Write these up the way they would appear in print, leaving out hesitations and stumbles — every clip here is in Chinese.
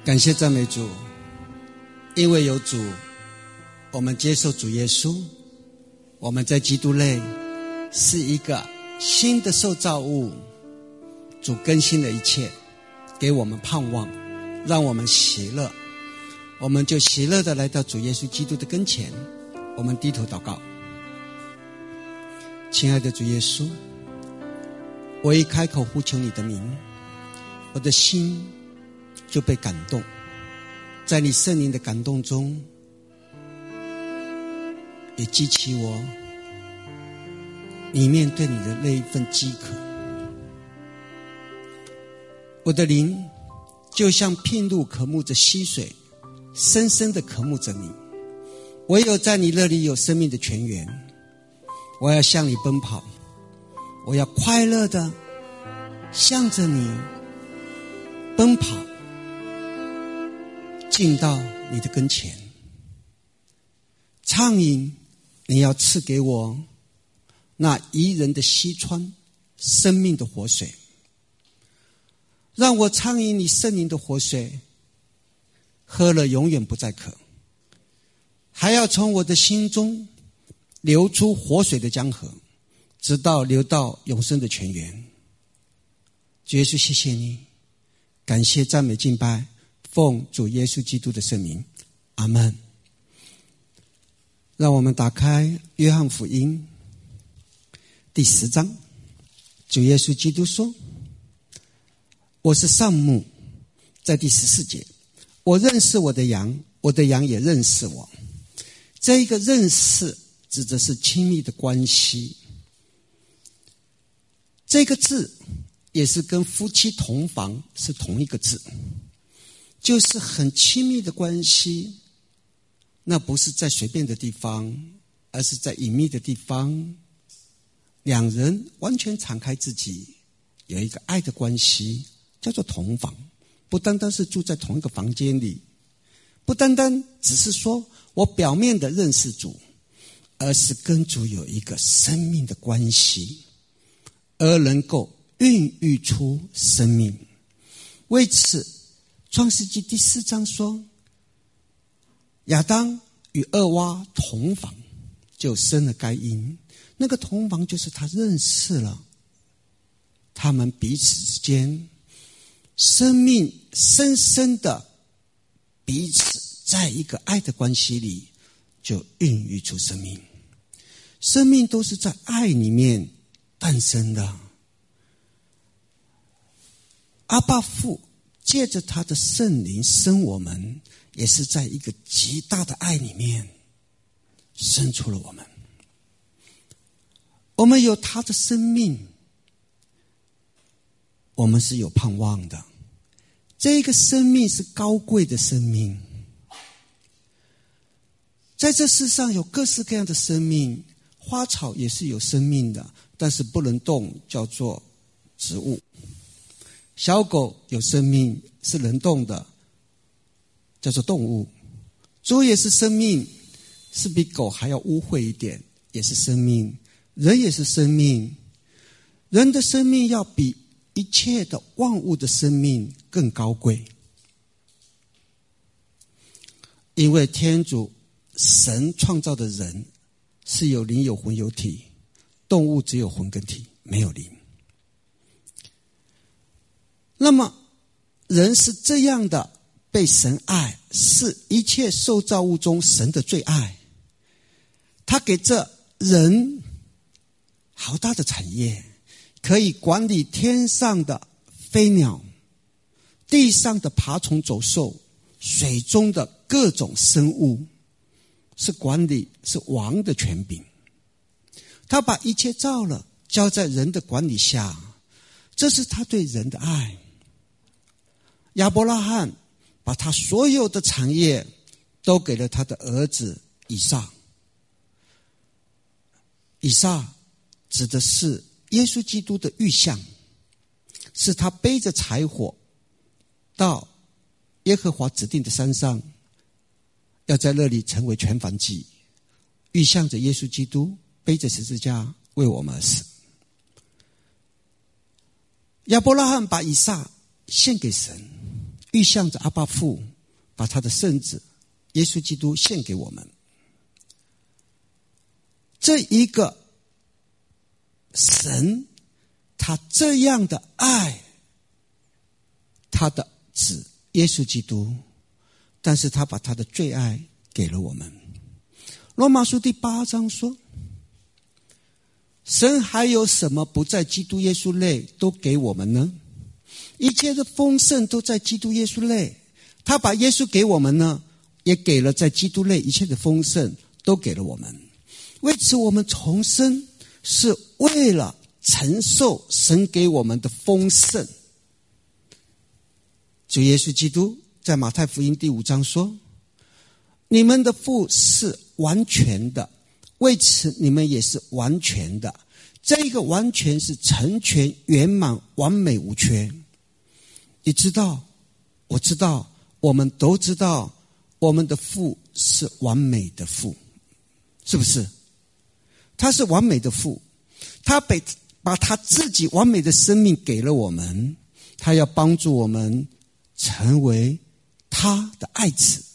感谢赞美主，因为有主，我们接受主耶稣，我们在基督内是一个新的受造物。主更新了一切，给我们盼望，让我们喜乐，我们就喜乐地来到主耶稣基督的跟前。我们低头祷告。亲爱的主耶稣，我一开口呼求你的名，我的心就被感动，在你圣灵的感动中，也激起我里面对你的那一份饥渴。我的灵就像筚路渴慕着溪水，深深地渴慕着你。唯有在你那里有生命的泉源。我要向你奔跑，我要快乐地向着你奔跑，进到你的跟前。畅饮你要赐给我那宜人的溪川，生命的活水，让我畅饮你圣灵的活水，喝了永远不再渴，还要从我的心中流出活水的江河，直到流到永生的泉源。主耶稣，谢谢你，感谢赞美敬拜，奉主耶稣基督的圣名，阿们。让我们打开约翰福音第10章。主耶稣基督说，我是上牧，在第14节，我认识我的羊，我的羊也认识我。这一个认识指的是亲密的关系，这个字也是跟夫妻同房是同一个字，就是很亲密的关系。那不是在随便的地方，而是在隐秘的地方，两人完全敞开自己，有一个爱的关系，叫做同房。不单单是住在同一个房间里，不单单只是说我表面的认识主，而是跟主有一个生命的关系，而能够孕育出生命。为此创世纪第4章说，亚当与厄娃同房，就生了该隐。那个同房就是他认识了他们彼此之间生命，深深的彼此在一个爱的关系里，就孕育出生命。生命都是在爱里面诞生的。阿爸父借着他的圣灵生我们，也是在一个极大的爱里面生出了我们。我们有他的生命，我们是有盼望的。这个生命是高贵的生命。在这世上有各式各样的生命，花草也是有生命的，但是不能动，叫做植物。小狗有生命，是能动的，叫做动物。猪也是生命，是比狗还要污秽一点，也是生命。人也是生命，人的生命要比一切的万物的生命更高贵。因为天主神创造的人是有灵有魂有体，动物只有魂跟体，没有灵。那么人是这样的被神爱，是一切受造物中神的最爱。他给这人好大的产业，可以管理天上的飞鸟，地上的爬虫走兽，水中的各种生物，是管理，是王的权柄。他把一切造了，交在人的管理下，这是他对人的爱。亚伯拉罕把他所有的产业都给了他的儿子以撒。以撒指的是耶稣基督的预像，是他背着柴火到耶和华指定的山上，要在那里成为全燔祭，预象着耶稣基督背着十字架为我们而死。亚伯拉罕把以撒献给神， 预象着阿爸父把他的圣子耶稣基督献给我们。这一个神，他这样的爱他的子耶稣基督，但是他把他的最爱给了我们。罗马书第8章说，神还有什么不在基督耶稣内都给我们呢？一切的丰盛都在基督耶稣内，他把耶稣给我们呢，也给了在基督内一切的丰盛都给了我们。为此我们重生是为了承受神给我们的丰盛。主耶稣基督在马太福音第5章说，你们的父是完全的，为此你们也是完全的。这一个完全是成全圆满完美无缺。你知道，我知道，我们都知道，我们的父是完美的父，是不是？他是完美的父，他把他自己完美的生命给了我们，他要帮助我们成为他的爱子，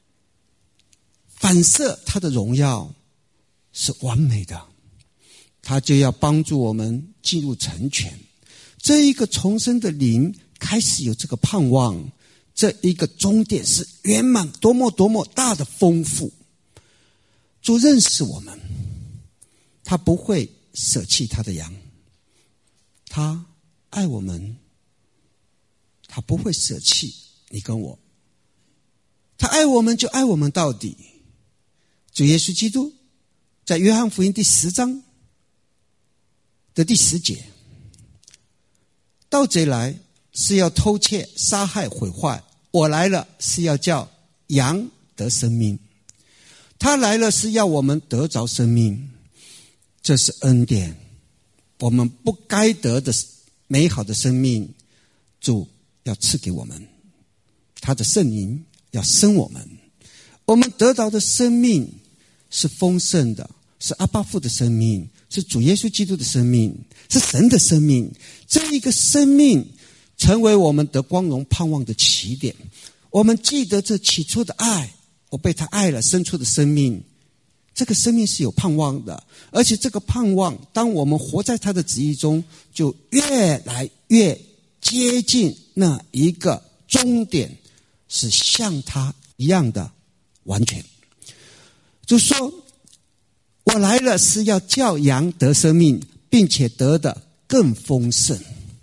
反射他的荣耀是完美的，他就要帮助我们进入成全。这一个重生的灵开始有这个盼望，这一个终点是圆满多么多么大的丰富。主认识我们，他不会舍弃他的羊，他爱我们，他不会舍弃你跟我，他爱我们就爱我们到底。主耶稣基督在约翰福音第10章的第10节，盗贼来是要偷窃杀害毁坏，我来了是要叫羊得生命，他来了是要我们得着生命。这是恩典，我们不该得的美好的生命，主要赐给我们，他的圣灵要生我们。我们得到的生命是丰盛的，是阿爸父的生命，是主耶稣基督的生命，是神的生命。这一个生命成为我们得光荣盼望的起点。我们记得这起初的爱，我被他爱了，生出的生命，这个生命是有盼望的，而且这个盼望当我们活在他的旨意中，就越来越接近那一个终点，是像他一样的完全。就说我来了是要叫羊得生命，并且得的更丰盛。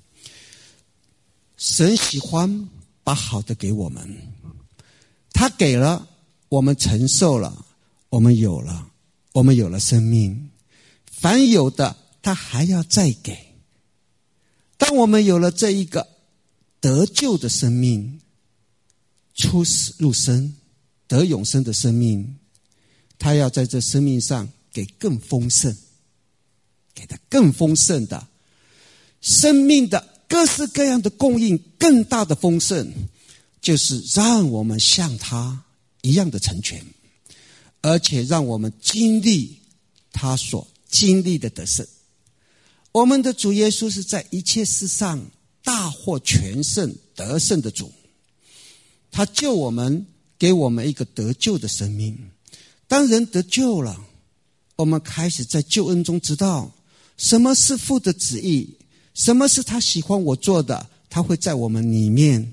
神喜欢把好的给我们，他给了，我们承受了，我们有了生命。凡有的他还要再给。当我们有了这一个得救的生命，出死入生得永生的生命，他要在这生命上给更丰盛，给他更丰盛的生命的各式各样的供应，更大的丰盛，就是让我们像他一样的成全，而且让我们经历他所经历的得胜。我们的主耶稣是在一切事上大获全胜得胜的主，他救我们，给我们一个得救的生命。当人得救了，我们开始在救恩中知道什么是父的旨意，什么是他喜欢我做的，他会在我们里面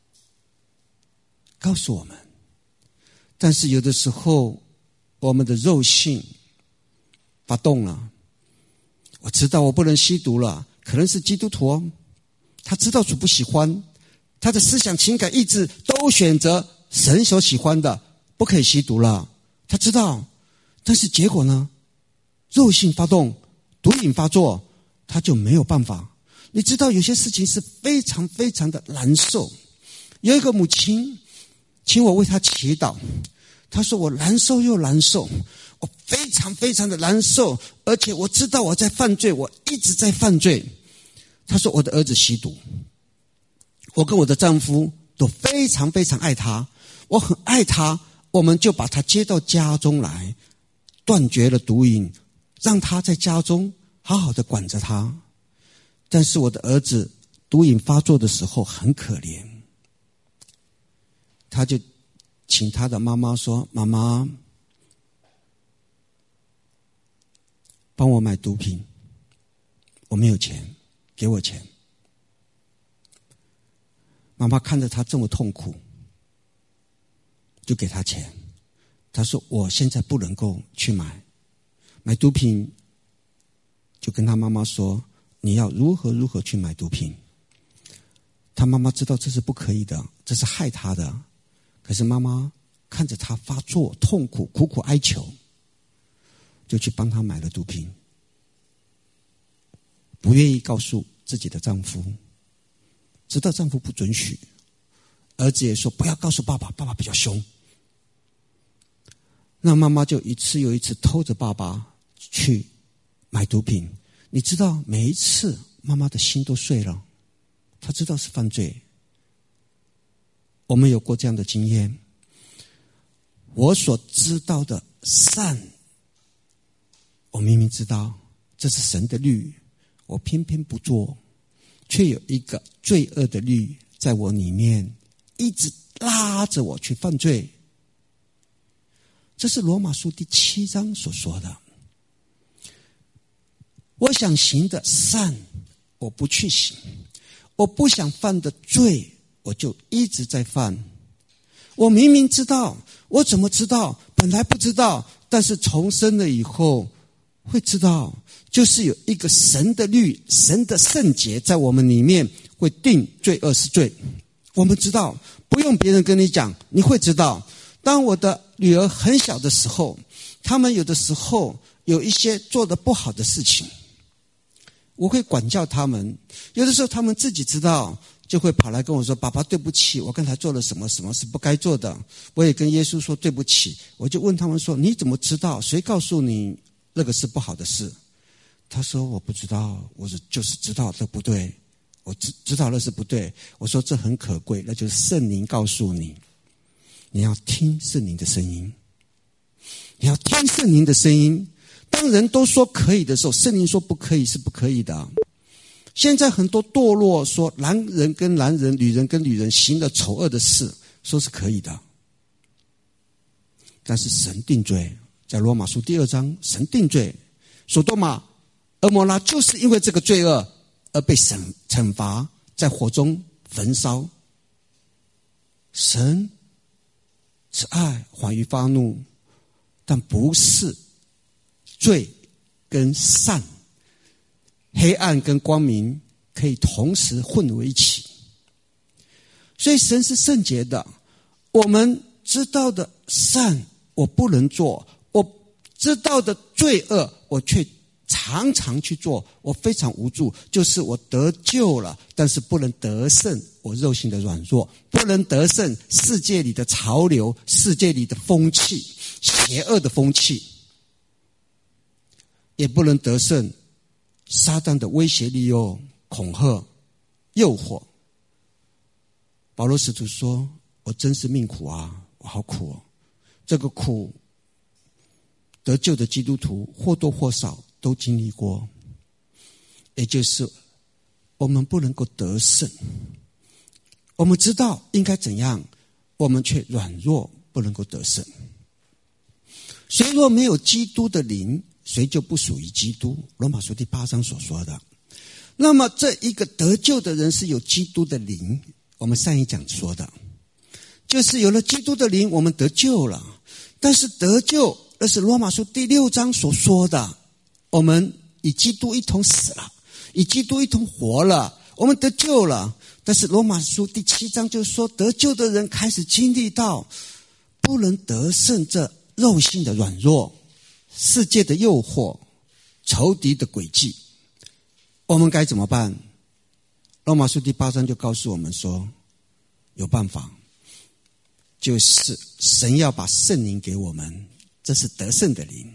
告诉我们。但是有的时候我们的肉性发动了，我知道我不能吸毒了，可能是基督徒，他知道主不喜欢，他的思想情感意志都选择神所喜欢的，不可以吸毒了，他知道。但是结果呢，肉性发动，毒瘾发作，他就没有办法。你知道有些事情是非常非常的难受。有一个母亲请我为她祈祷，她说我难受又难受，我非常非常的难受，而且我知道我在犯罪，我一直在犯罪。她说我的儿子吸毒，我跟我的丈夫都非常非常爱他，我很爱他，我们就把他接到家中来，断绝了毒瘾，让他在家中好好的管着他。但是我的儿子毒瘾发作的时候很可怜， 他就请他的妈妈说：“妈妈，帮我买毒品，我没有钱，给我钱。”妈妈看着他这么痛苦，就给他钱。他说：“我现在不能够去买毒品。”就跟他妈妈说：“你要如何如何去买毒品。”他妈妈知道这是不可以的，这是害他的。可是妈妈看着他发作、痛苦、苦苦哀求，就去帮他买了毒品，不愿意告诉自己的丈夫，直到丈夫不准许，儿子也说不要告诉爸爸，爸爸比较凶。那妈妈就一次又一次偷着爸爸去买毒品。你知道，每一次妈妈的心都碎了，她知道是犯罪。我们有过这样的经验，我所知道的善，我明明知道这是神的律，我偏偏不做，却有一个罪恶的律在我里面一直拉着我去犯罪。这是罗马书第7章所说的。我想行的善，我不去行；我不想犯的罪，我就一直在犯。我明明知道，我怎么知道？本来不知道，但是重生了以后会知道，就是有一个神的律、神的圣洁在我们里面，会定罪恶是罪。我们知道，不用别人跟你讲，你会知道。当我的女儿很小的时候，他们有的时候有一些做得不好的事情，我会管教他们。有的时候他们自己知道，就会跑来跟我说：“爸爸，对不起，我刚才做了什么，什么是不该做的。”我也跟耶稣说对不起。我就问他们说：“你怎么知道？谁告诉你那个是不好的事？”他说：“我不知道，我就是知道这不对，我知道那是不对。”我说：“这很可贵，那就是圣灵告诉你。你要听圣灵的声音，你要听圣灵的声音。当人都说可以的时候，圣灵说不可以是不可以的。现在很多堕落说男人跟男人、女人跟女人行了丑恶的事，说是可以的。但是神定罪，在罗马书第2章，神定罪，所多玛、蛾摩拉就是因为这个罪恶而被惩罚，在火中焚烧。神慈爱，缓于发怒，但不是罪跟善、黑暗跟光明可以同时混为一起。所以神是圣洁的，我们知道的善我不能做，我知道的罪恶我却常常去做，我非常无助。就是我得救了，但是不能得胜我肉性的软弱，不能得胜世界里的潮流，世界里的风气，邪恶的风气，也不能得胜撒旦的威胁利诱、恐吓、诱惑。保罗使徒说：“我真是命苦啊，我好苦哦。”这个苦，得救的基督徒或多或少都经历过，也就是我们不能够得胜。我们知道应该怎样，我们却软弱，不能够得胜。谁若没有基督的灵，谁就不属于基督。罗马书第8章所说的。那么这一个得救的人是有基督的灵，我们上一讲说的，就是有了基督的灵，我们得救了。但是得救，那是罗马书第6章所说的，我们与基督一同死了，与基督一同活了，我们得救了。但是罗马书第7章就说，得救的人开始经历到不能得胜这肉性的软弱，世界的诱惑，仇敌的诡计。我们该怎么办？罗马书第8章就告诉我们说，有办法，就是神要把圣灵给我们，这是得胜的灵。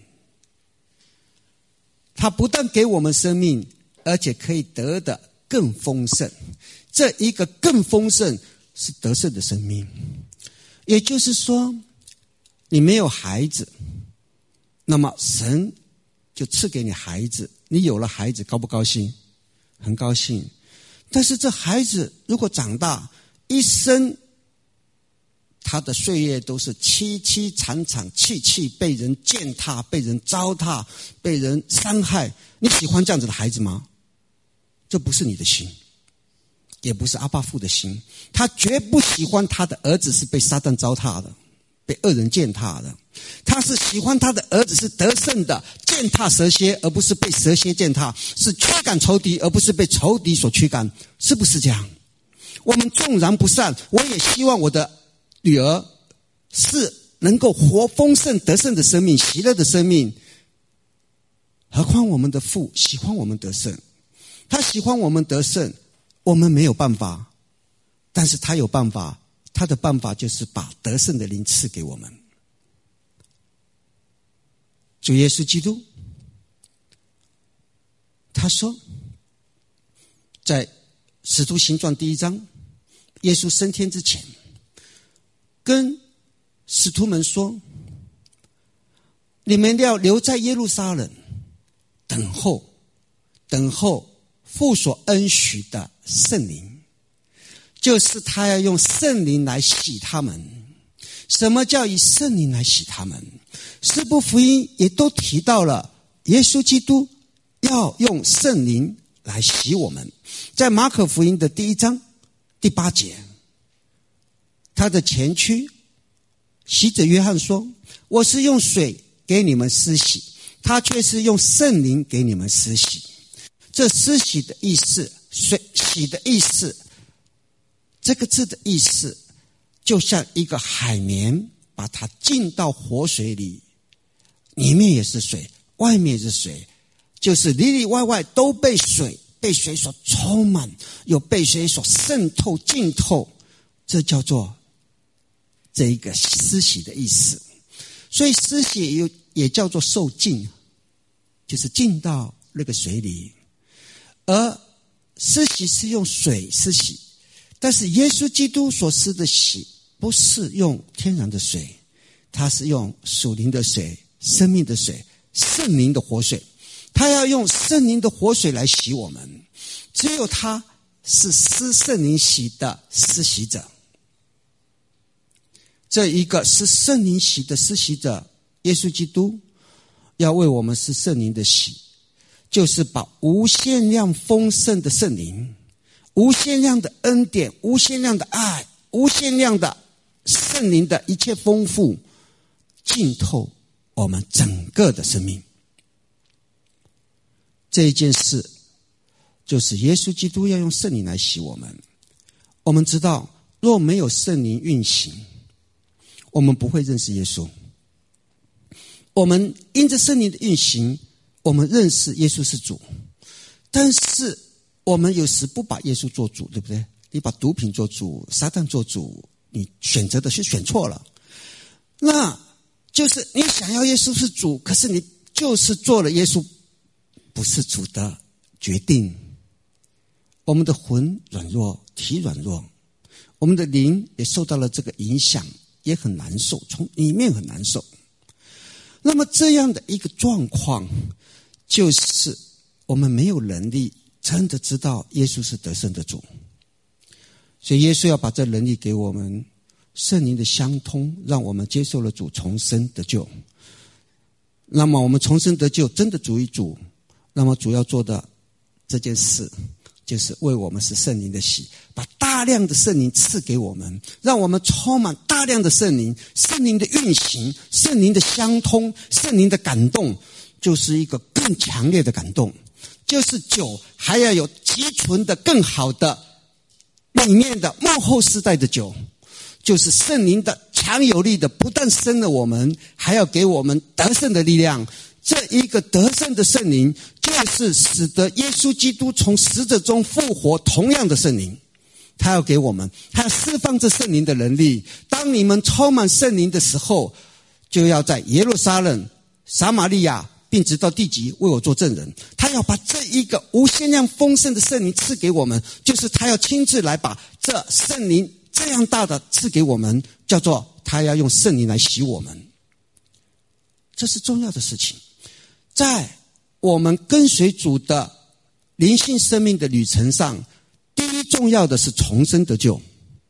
他不但给我们生命，而且可以得的更丰盛。这一个更丰盛是得胜的生命。也就是说，你没有孩子，那么神就赐给你孩子，你有了孩子，高不高兴？很高兴。但是这孩子如果长大，一生他的岁月都是凄凄惨惨戚戚，被人践踏，被人糟蹋，被人伤害。你喜欢这样子的孩子吗？这不是你的心，也不是阿爸父的心。他绝不喜欢他的儿子是被撒旦糟蹋的，被恶人践踏的。他是喜欢他的儿子是得胜的，践踏蛇蝎，而不是被蛇蝎践踏，是驱赶仇敌，而不是被仇敌所驱赶。是不是这样？我们纵然不善，我也希望我的女儿是能够活丰盛得胜的生命，喜乐的生命。何况我们的父喜欢我们得胜，他喜欢我们得胜，我们没有办法，但是他有办法，他的办法就是把得胜的灵赐给我们。主耶稣基督他说，在使徒行传1章，耶稣升天之前跟使徒们说，你们要留在耶路撒冷，等候父所恩许的圣灵，就是他要用圣灵来洗他们。什么叫以圣灵来洗他们？四部福音也都提到了耶稣基督要用圣灵来洗我们。在马可福音的1章第8节，他的前驱洗者约翰说，我是用水给你们施洗，他却是用圣灵给你们施洗。这施洗的意思，水洗的意思，这个字的意思就像一个海绵把它浸到活水里，里面也是水，外面也是水，就是里里外外都被水所充满，有被水所渗透浸透，这叫做这一个施洗的意思。所以施洗也叫做受浸，就是浸到那个水里。而施洗是用水施洗，但是耶稣基督所施的洗不是用天然的水，他是用属灵的水，生命的水，圣灵的活水。他要用圣灵的活水来洗我们，只有他是施圣灵洗的施洗者。这一个是圣灵洗的施洗者，耶稣基督要为我们施圣灵的洗，就是把无限量丰盛的圣灵，无限量的恩典，无限量的爱，无限量的圣灵的一切丰富浸透我们整个的生命。这一件事就是耶稣基督要用圣灵来洗我们。我们知道，若没有圣灵运行，我们不会认识耶稣。我们因着圣灵的运行，我们认识耶稣是主，但是我们有时不把耶稣做主，对不对？你把毒品做主，撒旦做主，你选择的是选错了。那就是你想要耶稣是主，可是你就是做了耶稣不是主的决定。我们的魂软弱，体软弱，我们的灵也受到了这个影响，也很难受，从里面很难受。那么这样的一个状况，就是我们没有能力真的知道耶稣是得胜的主。所以耶稣要把这能力给我们，圣灵的相通，让我们接受了主，重生得救。那么我们重生得救，真的主与主，那么主要做的这件事就是为我们是圣灵的洗，把大量的圣灵赐给我们，让我们充满大量的圣灵，圣灵的运行，圣灵的相通，圣灵的感动，就是一个更强烈的感动。就是酒还要有积存的更好的里面的末后世代的酒，就是圣灵的强有力的，不但生了我们，还要给我们得胜的力量。这一个得胜的圣灵，就是使得耶稣基督从死者中复活同样的圣灵，他要给我们，他要释放这圣灵的能力。当你们充满圣灵的时候，就要在耶路撒冷、撒玛利亚并直到地极为我做证人。他要把这一个无限量丰盛的圣灵赐给我们，就是他要亲自来把这圣灵这样大的赐给我们，叫做他要用圣灵来洗我们。这是重要的事情。在我们跟随主的灵性生命的旅程上，第一重要的是重生得救。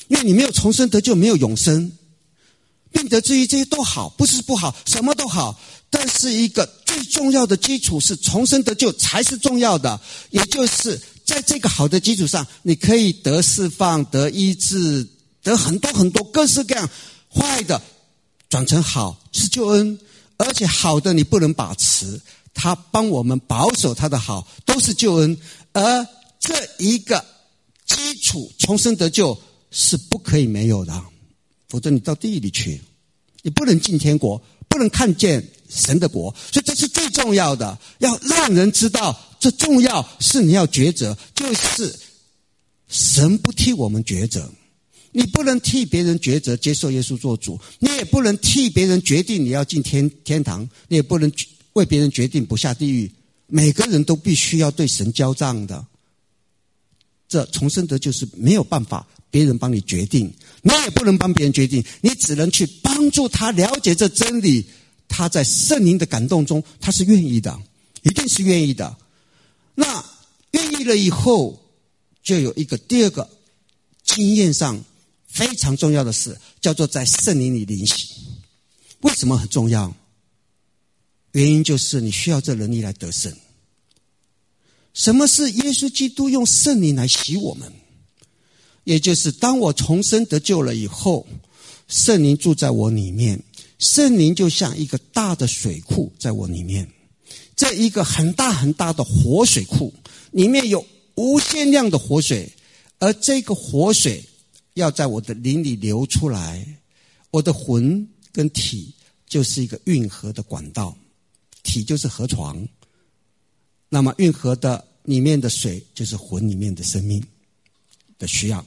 因为你没有重生得救，没有永生。并得至于这些都好，不是不好，什么都好，但是一个最重要的基础是重生得救才是重要的，也就是在这个好的基础上，你可以得释放、得医治、得很多很多各式各样，坏的转成好是救恩，而且好的你不能把持，他帮我们保守他的好都是救恩，而这一个基础重生得救是不可以没有的，否则你到地狱里去，你不能进天国，不能看见神的国。所以这是最重要的，要让人知道这重要是你要抉择，就是神不替我们抉择，你不能替别人抉择接受耶稣做主，你也不能替别人决定你要进天堂，你也不能为别人决定不下地狱。每个人都必须要对神交账的，这重生得救是没有办法别人帮你决定，你也不能帮别人决定，你只能去帮助他了解这真理。他在圣灵的感动中，他是愿意的，一定是愿意的。那愿意了以后，就有一个第二个经验上非常重要的事，叫做在圣灵里灵洗。为什么很重要？原因就是你需要这能力来得胜。什么是耶稣基督用圣灵来洗我们？也就是当我重生得救了以后，圣灵住在我里面，圣灵就像一个大的水库在我里面，这一个很大很大的活水库，里面有无限量的活水，而这个活水要在我的灵里流出来，我的魂跟体就是一个运河的管道，体就是河床，那么运河的里面的水就是魂里面的生命的需要。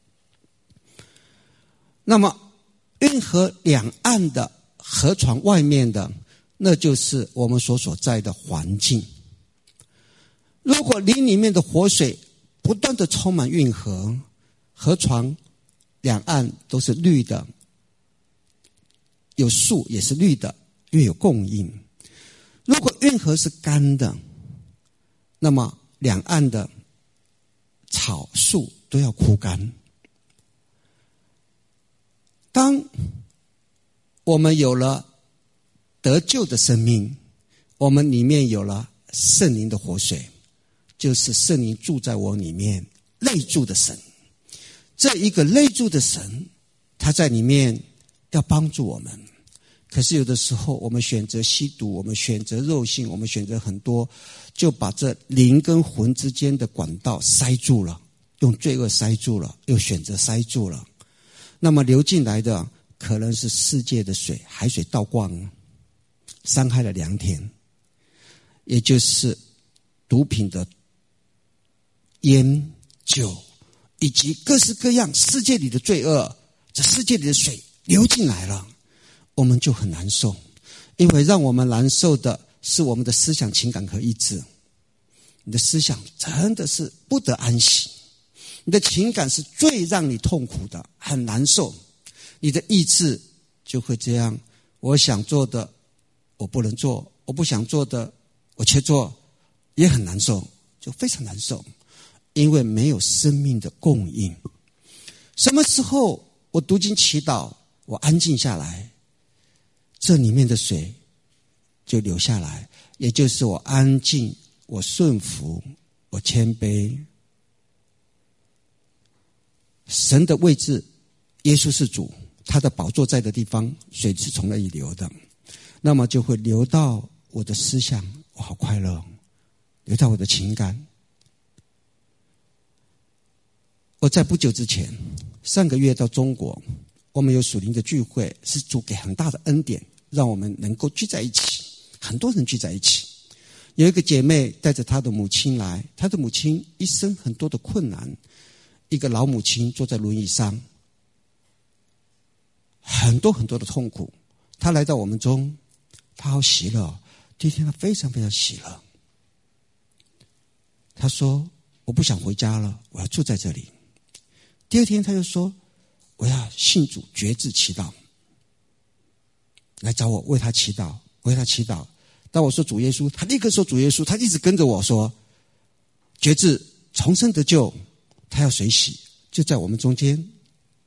那么运河两岸的河床外面的，那就是我们所在的环境。如果林里面的活水不断的充满运河，河床两岸都是绿的，有树也是绿的，因为有供应。如果运河是干的，那么两岸的草树都要枯干。当我们有了得救的生命，我们里面有了圣灵的活水，就是圣灵住在我里面，内住的神。这一个内住的神，他在里面要帮助我们。可是有的时候我们选择吸毒，我们选择肉性，我们选择很多，就把这灵跟魂之间的管道塞住了，用罪恶塞住了，又选择塞住了。那么流进来的可能是世界的水，海水倒灌，伤害了良田，也就是毒品的烟酒以及各式各样世界里的罪恶，这世界里的水流进来了，我们就很难受。因为让我们难受的是我们的思想情感和意志，你的思想真的是不得安息，你的情感是最让你痛苦的，很难受。你的意志就会这样，我想做的我不能做，我不想做的我却做，也很难受，就非常难受。因为没有生命的供应。什么时候我读经祈祷，我安静下来，这里面的水就流下来，也就是我安静，我顺服，我谦卑。神的位置，耶稣是主，他的宝座在的地方，水是从那里流的，那么就会流到我的思想，我好快乐，流到我的情感。我在不久之前，上个月到中国，我们有属灵的聚会，是主给很大的恩典，让我们能够聚在一起，很多人聚在一起。有一个姐妹带着她的母亲来，她的母亲一生很多的困难，一个老母亲坐在轮椅上，很多很多的痛苦。她来到我们中，她好喜乐，第一天她非常非常喜乐。她说我不想回家了，我要住在这里。第二天他就说我要信主决志祈祷，来找我为他祈祷，为他祈祷。当我说主耶稣，他立刻说主耶稣，他一直跟着我说决志重生得救，他要水洗，就在我们中间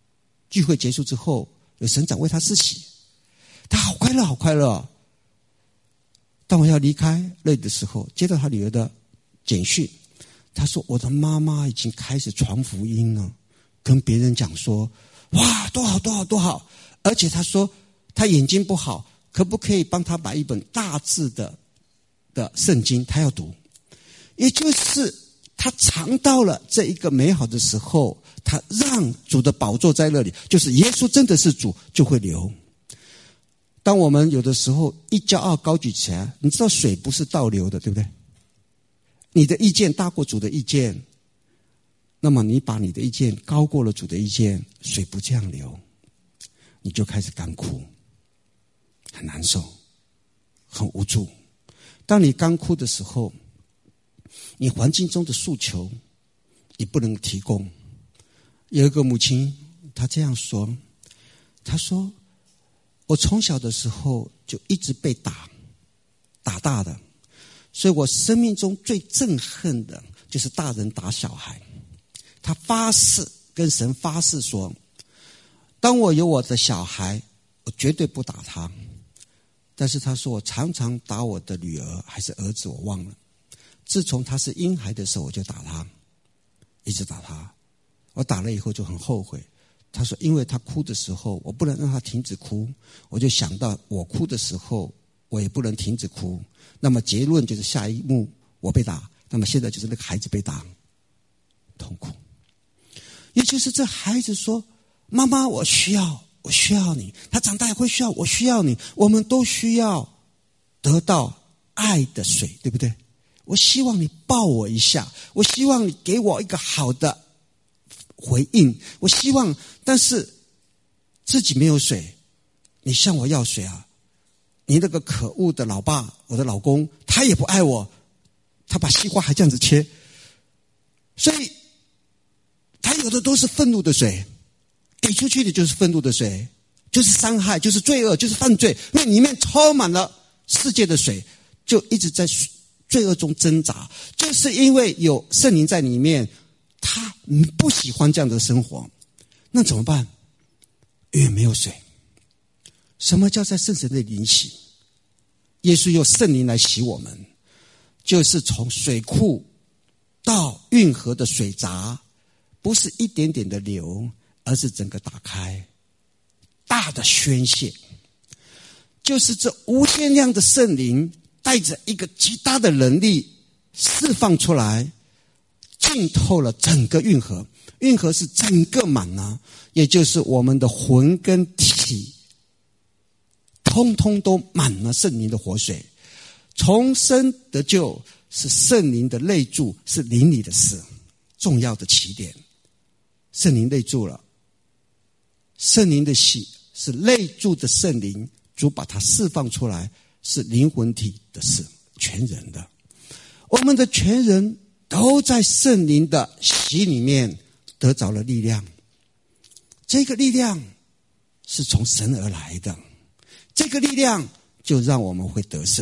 聚会结束之后，有省长为他施洗，他好快乐，好快乐。当我要离开那里的时候，接到他女儿的简讯，他说我的妈妈已经开始传福音了，跟别人讲说，哇，多好多好多好。而且他说他眼睛不好，可不可以帮他买一本大字的圣经，他要读。也就是他尝到了这一个美好的时候，他让主的宝座在那里，就是耶稣真的是主，就会流。当我们有的时候一骄傲高举起来，你知道水不是倒流的，对不对？你的意见大过主的意见，那么你把你的意见高过了主的意见，水不这样流，你就开始干枯，很难受，很无助。当你干枯的时候，你环境中的诉求你不能提供。有一个母亲她这样说，她说我从小的时候就一直被打大的，所以我生命中最憎恨的就是大人打小孩。她发誓，跟神发誓说，当我有我的小孩，我绝对不打他。但是她说我常常打我的女儿还是儿子，我忘了。自从他是婴孩的时候，我就打他，一直打他。我打了以后就很后悔。他说因为他哭的时候我不能让他停止哭，我就想到我哭的时候我也不能停止哭，那么结论就是下一幕我被打，那么现在就是那个孩子被打，痛苦。也就是这孩子说，妈妈我需要你，他长大也会需要我，需要你，我们都需要得到爱的水，对不对？我希望你抱我一下，我希望你给我一个好的回应，我希望，但是自己没有水，你向我要水啊！你那个可恶的老爸，我的老公，他也不爱我，他把西瓜还这样子切，所以他有的都是愤怒的水，给出去的就是愤怒的水，就是伤害，就是罪恶，就是犯罪，那里面充满了世界的水，就一直在罪恶中挣扎，就是因为有圣灵在里面，他不喜欢这样的生活，那怎么办？因为没有水。什么叫在圣神的灵洗？耶稣用圣灵来洗我们，就是从水库到运河的水闸，不是一点点的流，而是整个打开，大的宣泄，就是这无限量的圣灵带着一个极大的能力释放出来，浸透了整个运河。运河是整个满了，也就是我们的魂跟体通通都满了圣灵的活水。重生得救是圣灵的内住，是灵里的事，重要的起点。圣灵内住了，圣灵的洗是内住的圣灵，主把它释放出来，是灵魂体的事，全人的。我们的全人都在圣灵的洗里面得着了力量，这个力量是从神而来的，这个力量就让我们会得胜。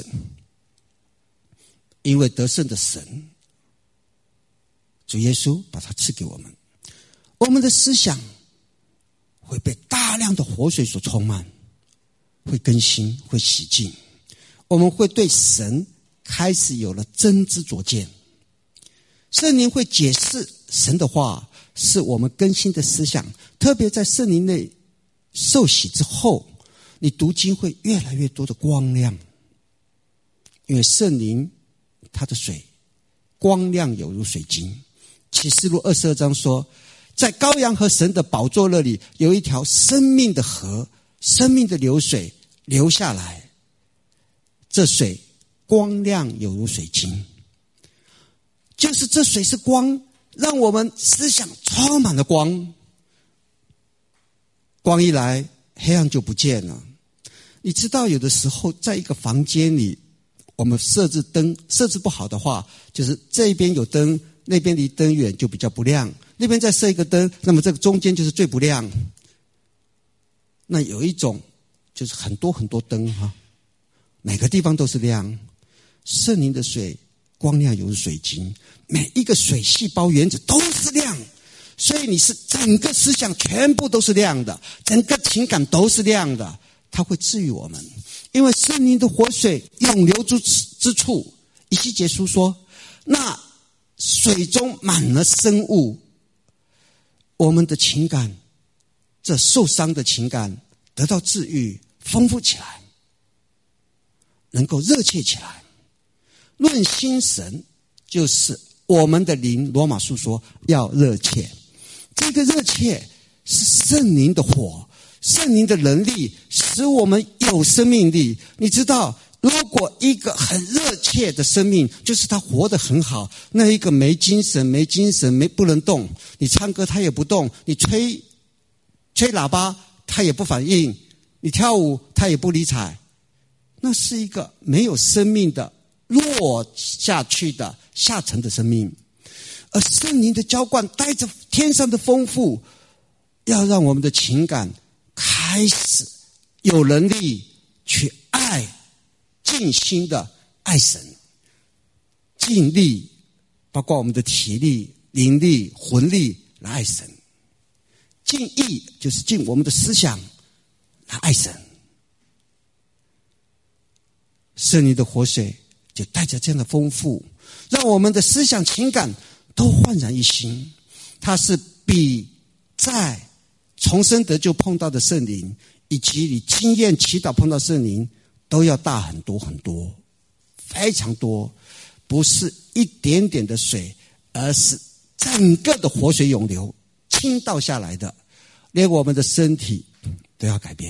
因为得胜的神主耶稣把它赐给我们，我们的思想会被大量的活水所充满，会更新，会洗净，我们会对神开始有了真知灼见。圣灵会解释神的话，是我们更新的思想。特别在圣灵内受洗之后，你读经会越来越多的光亮，因为圣灵它的水光亮有如水晶。启示录22章说，在羔羊和神的宝座那里有一条生命的河，生命的流水流下来，这水光亮有如水晶，就是这水是光，让我们思想充满了光，光一来黑暗就不见了。你知道有的时候在一个房间里，我们设置灯设置不好的话，就是这边有灯，那边离灯远就比较不亮，那边再设一个灯，那么这个中间就是最不亮。那有一种就是很多很多灯哈，每个地方都是亮。圣灵的水光亮犹如水晶，每一个水细胞原子都是亮， 所以你是整个思想全部都是亮的，整个情感都是亮的，它会治愈我们。因为圣灵的活水永流之处，以西结书说，那水中满了生物，我们的情感，这受伤的情感得到治愈，丰富起来，能够热切起来。论心神，就是我们的灵，罗马书说要热切。这个热切是圣灵的火，圣灵的能力使我们有生命力。你知道，如果一个很热切的生命，就是他活得很好，那一个没精神不能动，你唱歌他也不动，你吹喇叭他也不反应，你跳舞他也不理睬，那是一个没有生命的落下去的下沉的生命。而圣灵的浇灌带着天上的丰富，要让我们的情感开始有能力去爱，尽心的爱神，尽力包括我们的体力、灵力、魂力来爱神，尽意就是尽我们的思想来爱神。圣灵的活水就带着这样的丰富，让我们的思想情感都焕然一新。它是比在重生得救碰到的圣灵，以及你经验祈祷碰到圣灵都要大很多很多，非常多，不是一点点的水，而是整个的活水涌流倾倒下来的，连我们的身体都要改变。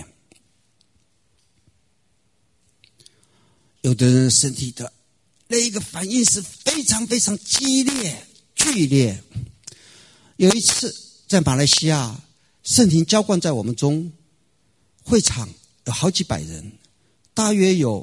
有的人身体的那一个反应是非常非常激烈剧烈。有一次在马来西亚，圣灵浇灌在我们中，会场有好几百人，大约有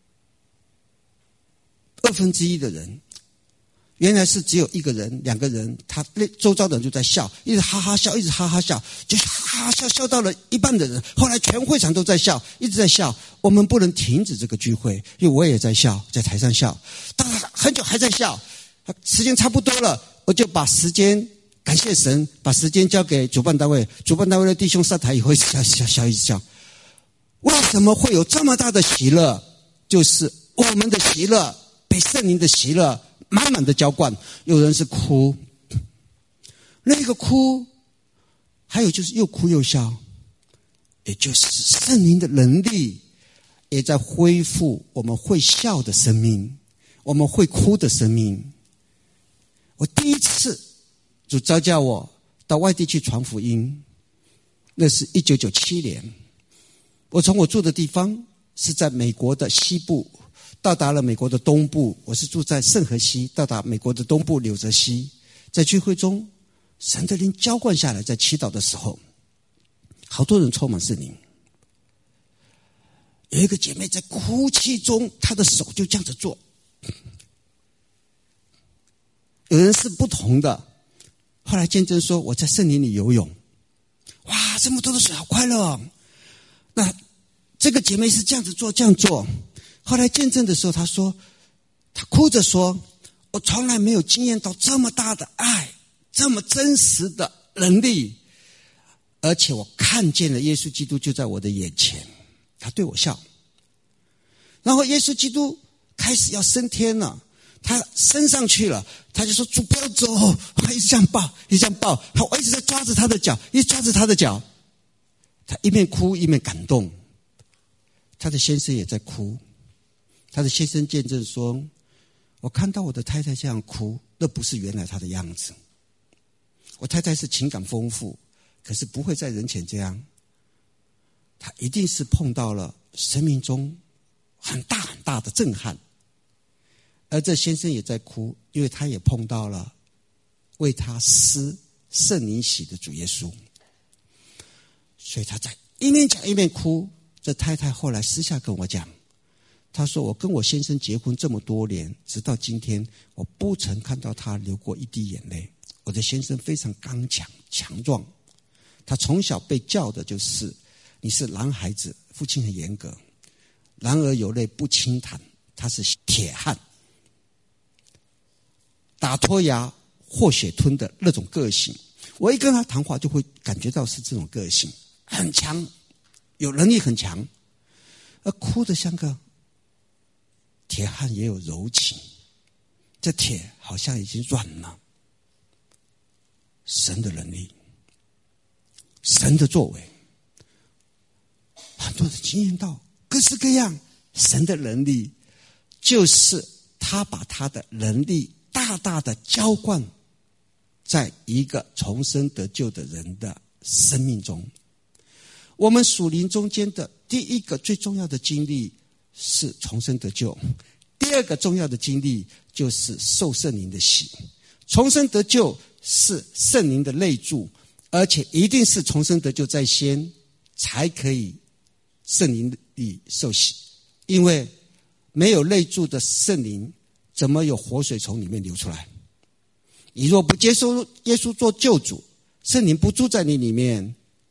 1/2的人，原来是只有1个人2个人，他周遭的人就在笑，一直哈哈笑，一直哈哈笑，就哈哈笑，笑到了一半的人，后来全会场都在笑，一直在笑。我们不能停止这个聚会，因为我也在笑，在台上笑，但很久还在笑。时间差不多了，我就把时间感谢神，把时间交给主办单位。主办单位的弟兄上台以后笑一直笑。为什么会有这么大的喜乐？就是我们的喜乐被圣灵的喜乐满满的浇灌。有人是哭，那个哭，还有就是又哭又笑，也就是圣灵的能力也在恢复我们会笑的生命，我们会哭的生命。我第一次主召叫我到外地去传福音，那是1997年。我从我住的地方是在美国的西部到达了美国的东部，我是住在圣荷西，到达美国的东部纽泽西。在聚会中，神的灵浇灌下来，在祈祷的时候，好多人充满圣灵。有一个姐妹在哭泣中，她的手就这样子做。有人是不同的，后来见证说我在圣灵里游泳，哇，这么多的水好快乐哦。那这个姐妹是这样子做，这样做。后来见证的时候，她说，她哭着说，我从来没有经验到这么大的爱，这么真实的能力，而且我看见了耶稣基督就在我的眼前。她对我笑，然后耶稣基督开始要升天了，他升上去了，他就说主不要走，他一直这样抱，一直这样抱，我一直在抓着他的脚，一直抓着他的脚。他一面哭一面感动，他的先生也在哭。他的先生见证说，我看到我的太太这样哭，那不是原来她的样子。我太太是情感丰富，可是不会在人前这样，她一定是碰到了生命中很大很大的震撼。而这先生也在哭，因为他也碰到了为他施圣灵洗的主耶稣，所以他在一面讲一面哭。这太太后来私下跟我讲，她说我跟我先生结婚这么多年，直到今天我不曾看到他流过一滴眼泪。我的先生非常刚强强壮，他从小被教的就是你是男孩子，父亲很严格，男儿有泪不轻弹，他是铁汉，打脱牙或血吞的那种个性。 我一跟他谈话，就会感觉到是这种个性，很强，有能力很强，而哭得像个铁汉，也有柔情。这铁好像已经软了。神的能力，神的作为，很多人经验到各式各样。神的能力就是他把他的能力大大的浇灌在一个重生得救的人的生命中。我们属灵中间的第一个最重要的经历是重生得救，第二个重要的经历就是受圣灵的洗。重生得救是圣灵的内住，而且一定是重生得救在先，才可以圣灵里受洗。因为没有内住的圣灵，怎么有活水从里面流出来？你若不接受耶稣做救主，圣灵不住在你里面，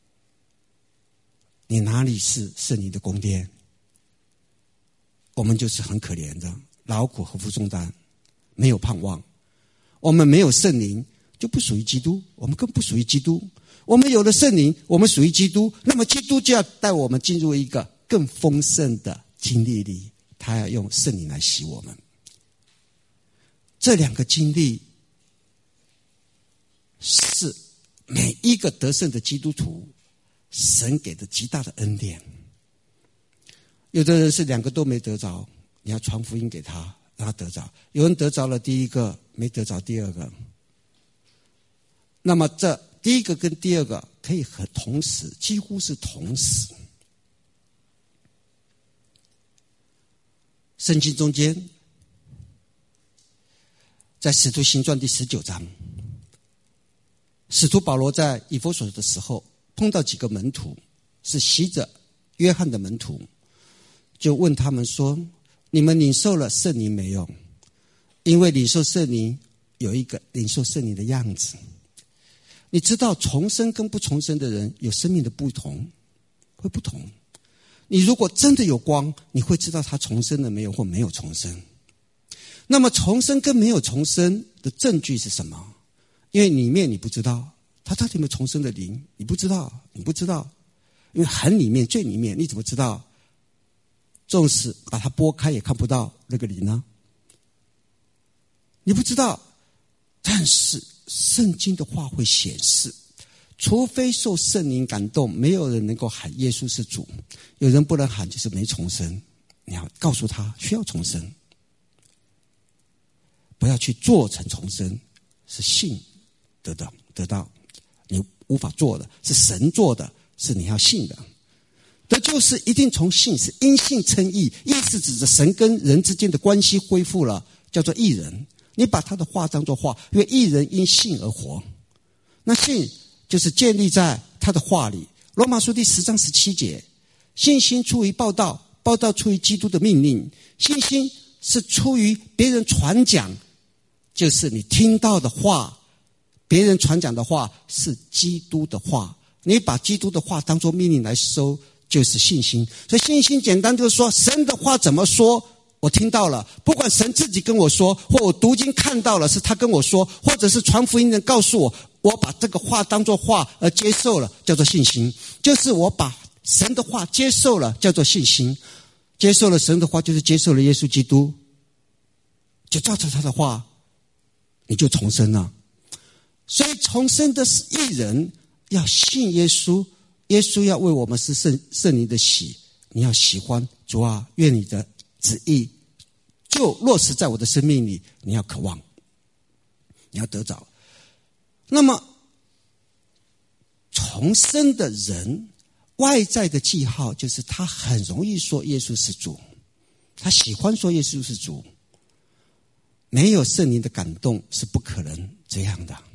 你哪里是圣灵的宫殿？我们就是很可怜的，劳苦和负重担，没有盼望。我们没有圣灵，就不属于基督，我们更不属于基督。我们有了圣灵，我们属于基督，那么基督就要带我们进入一个更丰盛的经历里，他要用圣灵来洗我们。这两个经历是每一个得胜的基督徒神给的极大的恩典。有的人是两个都没得着，你要传福音给他，让他得着。有人得着了第一个，没得着第二个。那么这第一个跟第二个可以很同时，几乎是同时。圣经中间在使徒行传第19章，使徒保罗在以弗所的时候碰到几个门徒，是洗者约翰的门徒，就问他们说，你们领受了圣灵没有？因为领受圣灵有一个领受圣灵的样子。你知道重生跟不重生的人有生命的不同，会不同。你如果真的有光，你会知道他重生了没有或没有重生。那么重生跟没有重生的证据是什么？因为里面你不知道他到底有没有重生的灵，你不知道。因为很里面最里面，你怎么知道？纵使把它拨开也看不到那个灵呢？你不知道。但是圣经的话会显示，除非受圣灵感动，没有人能够喊耶稣是主。有人不能喊，就是没重生。你要告诉他需要重生，不要去做成重生，是信得到，你无法做的，是神做的，是你要信的。这就是一定从信，是因信称义，义是指着神跟人之间的关系恢复了，叫做义人。你把他的话当作话，因为义人因信而活。那信就是建立在他的话里。罗马书第10章17节，信心出于报道，报道出于基督的命令。信心是出于别人传讲，就是你听到的话，别人传讲的话是基督的话，你把基督的话当作命令来收，就是信心。所以信心简单就是说，神的话怎么说我听到了，不管神自己跟我说，或我读经看到了是他跟我说，或者是传福音的人告诉我，我把这个话当作话而接受了，叫做信心。就是我把神的话接受了，叫做信心。接受了神的话，就是接受了耶稣基督，就照着他的话，你就重生了。所以重生的义人要信耶稣，耶稣要为我们是圣灵的洗。你要喜欢主啊，愿你的旨意就落实在我的生命里，你要渴望，你要得着。那么重生的人外在的记号就是他很容易说耶稣是主，他喜欢说耶稣是主。没有圣灵的感动是不可能这样的。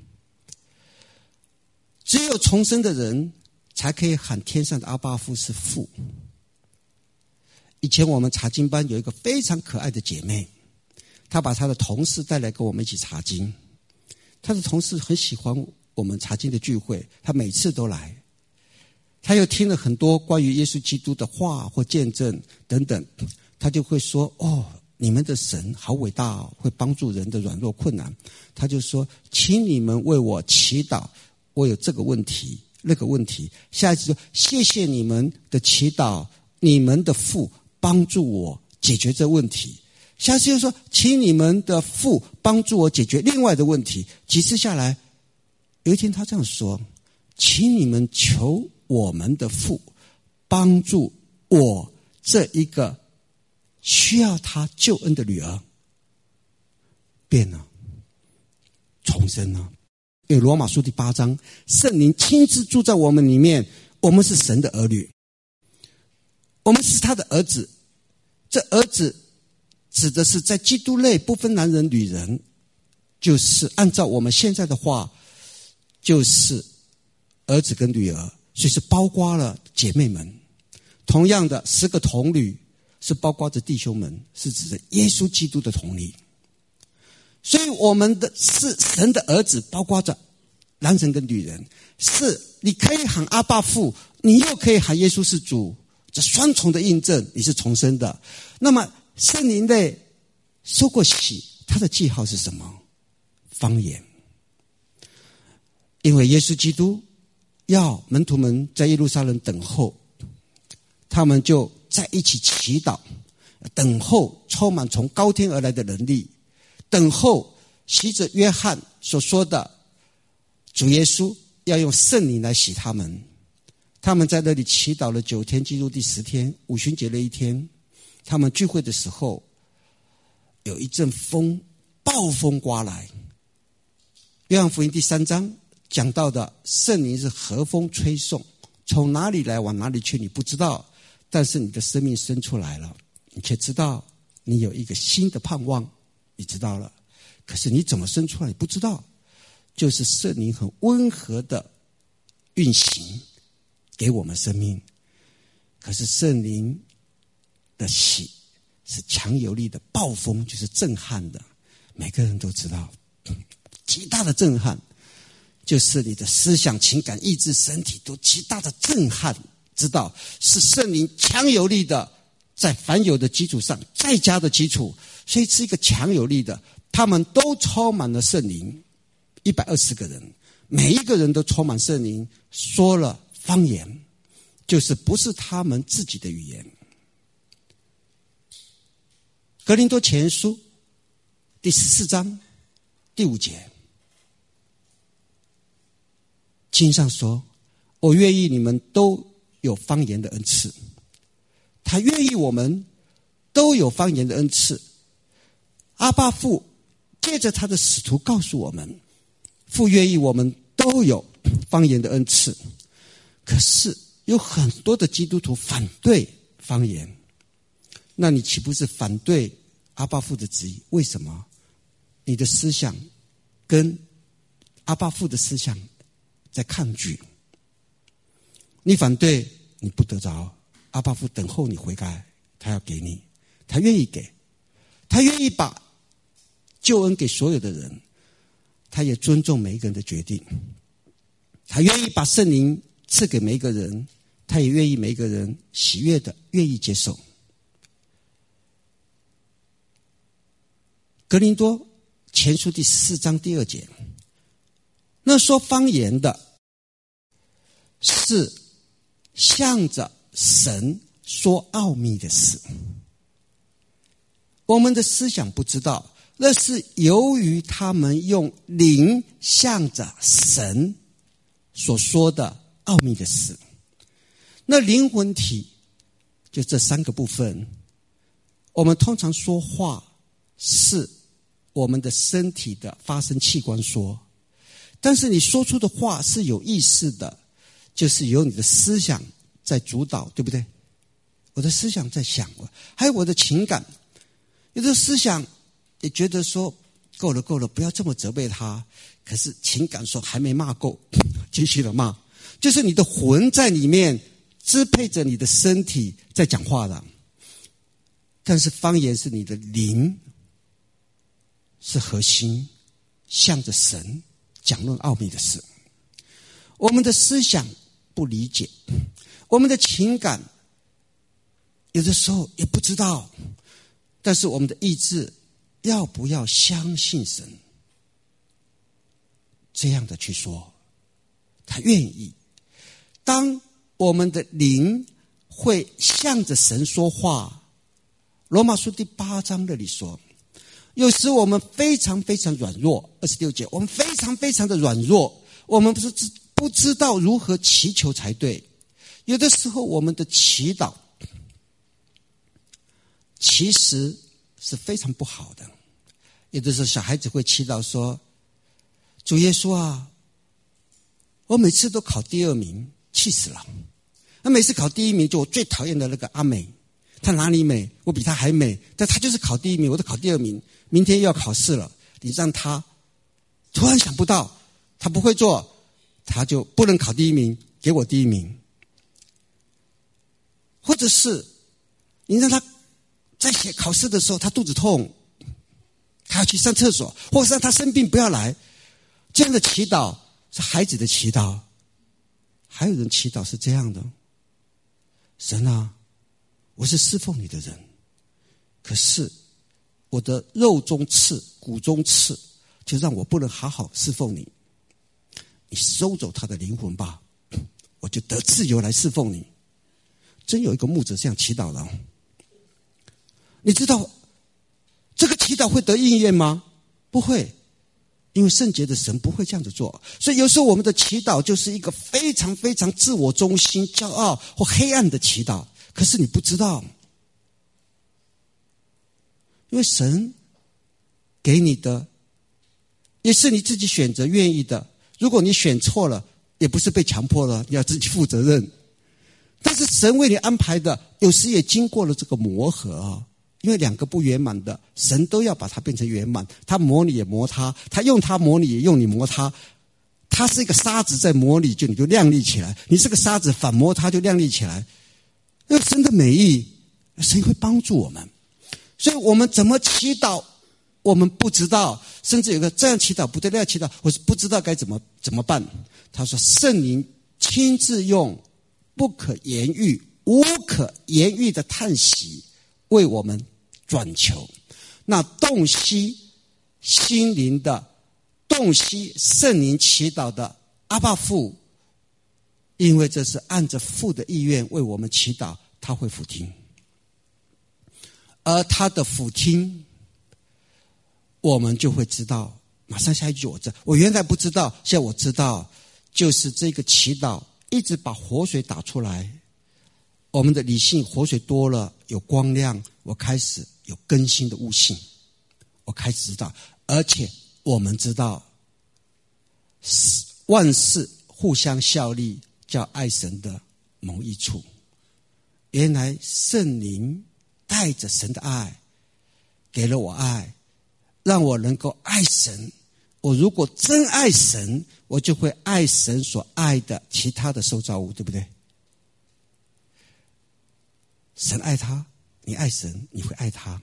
只有重生的人才可以喊天上的阿爸父是父。以前我们查经班有一个非常可爱的姐妹，她把她的同事带来跟我们一起查经。她的同事很喜欢我们查经的聚会，她每次都来。她又听了很多关于耶稣基督的话或见证等等，她就会说，你们的神好伟大，会帮助人的软弱困难。她就说，请你们为我祈祷， 我有这个问题那个问题。下一次说谢谢你们的祈祷，你们的父帮助我解决这问题。下次又说请你们的父帮助我解决另外的问题。几次下来，有一天他这样说，请你们求我们的父帮助我这一个需要他救恩的女儿变了，重生了。因为罗马书第8章，圣灵亲自住在我们里面，我们是神的儿女，我们是他的儿子。这儿子指的是在基督内不分男人女人，就是按照我们现在的话，就是儿子跟女儿，所以是包括了姐妹们。同样的10个童女是包括着弟兄们，是指着耶稣基督的童女。所以我们的是神的儿子，包括着男人跟女人，是你可以喊阿爸父，你又可以喊耶稣是主，这双重的印证，你是重生的。那么圣灵内受过洗，他的记号是什么？方言。因为耶稣基督要门徒们在耶路撒冷等候，他们就在一起祈祷，等候充满从高天而来的能力，等候洗者约翰所说的主耶稣要用圣灵来洗他们。他们在那里祈祷了9天，进入第10天，五旬节的一天，他们聚会的时候，有一阵风，暴风刮来。约翰福音第3章讲到的圣灵是和风吹送，从哪里来往哪里去你不知道，但是你的生命生出来了，你却知道你有一个新的盼望，你知道了。可是你怎么生出来你不知道，就是圣灵很温和的运行给我们生命。可是圣灵的喜是强有力的，暴风就是震撼的，每个人都知道，极大的震撼，就是你的思想、情感、意志、身体都极大的震撼，知道是圣灵强有力的，在凡有的基础上再加的基础，所以是一个强有力的。他们都充满了圣灵，120个人，每一个人都充满圣灵，说了方言，就是不是他们自己的语言。哥林多前书第14章第5节，经上说，我愿意你们都有方言的恩赐。他愿意我们都有方言的恩赐。阿爸父借着他的使徒告诉我们，父愿意我们都有方言的恩赐。可是有很多的基督徒反对方言，那你岂不是反对阿爸父的旨意？为什么？你的思想跟阿爸父的思想在抗拒，你反对，你不得着。阿爸父等候你悔改，他要给你，他愿意给，他愿意把救恩给所有的人，他也尊重每一个人的决定，他愿意把圣灵赐给每一个人，他也愿意每一个人喜悦的愿意接受。哥林多前书第4章第2节，那说方言的是向着神说奥秘的事，我们的思想不知道，那是由于他们用灵向着神所说的奥秘的事。那灵魂体就这3个部分。我们通常说话是我们的身体的发声器官说，但是你说出的话是有意识的，就是由你的思想在主导，对不对？我的思想在想，还有我的情感。有的思想也觉得说够了够了，不要这么责备他，可是情感说还没骂够，继续的骂。就是你的魂在里面支配着你的身体在讲话的，但是方言是你的灵是核心，向着神讲论奥秘的事。我们的思想不理解，我们的情感有的时候也不知道，但是我们的意志要不要相信神，这样的去说。 他愿意。当我们的灵会向着神说话，罗马书第8章那里说，有时我们非常非常软弱，26节，我们非常非常的软弱，我们不知道如何祈求才对。有的时候我们的祈祷其实是非常不好的。有的时候小孩子会祈祷说，主耶稣啊，我每次都考第2名，气死了。那每次考第1名，就我最讨厌的那个阿美，她哪里美？我比她还美，但她就是考第1名，我都考第2名。明天又要考试了，你让她突然想不到，她不会做，她就不能考第1名，给我第1名。或者是你让她在写考试的时候，她肚子痛，她要去上厕所，或是让她生病不要来，这样的祈祷是孩子的祈祷。还有人祈祷是这样的，神啊，我是侍奉你的人，可是我的肉中刺骨中刺，就让我不能好好侍奉你，你收走他的灵魂吧，我就得自由来侍奉你。真有一个牧者这样祈祷了。你知道这个祈祷会得应验吗？不会，因为圣洁的神不会这样子做。所以有时候我们的祈祷就是一个非常非常自我中心、骄傲或黑暗的祈祷，可是你不知道，因为神给你的也是你自己选择愿意的。如果你选错了，也不是被强迫了，你要自己负责任。但是神为你安排的，有时也经过了这个磨合啊。因为2个不圆满的，神都要把它变成圆满。他磨你也磨他，他用他磨你也用你磨他。他是一个沙子在磨你，你就亮丽起来；你是个沙子反磨他，就亮丽起来。因为神的美意，神会帮助我们。所以我们怎么祈祷，我们不知道。甚至有个这样祈祷不对，那样祈祷，我是不知道该怎么办。他说，圣灵亲自用不可言喻、无可言喻的叹息为我们转求，那洞悉心灵的、洞悉圣灵祈祷的阿爸父，因为这是按着父的意愿为我们祈祷，他会俯听。而他的俯听，我们就会知道。马上下一句我原来不知道，现在我知道，就是这个祈祷一直把活水打出来。我们的理性活水多了，有光亮，我开始有更新的悟性，我开始知道，而且我们知道万事互相效力，叫爱神的某一处。原来圣灵带着神的爱给了我爱，让我能够爱神。我如果真爱神，我就会爱神所爱的其他的受造物，对不对？神爱他，你爱神，你会爱他。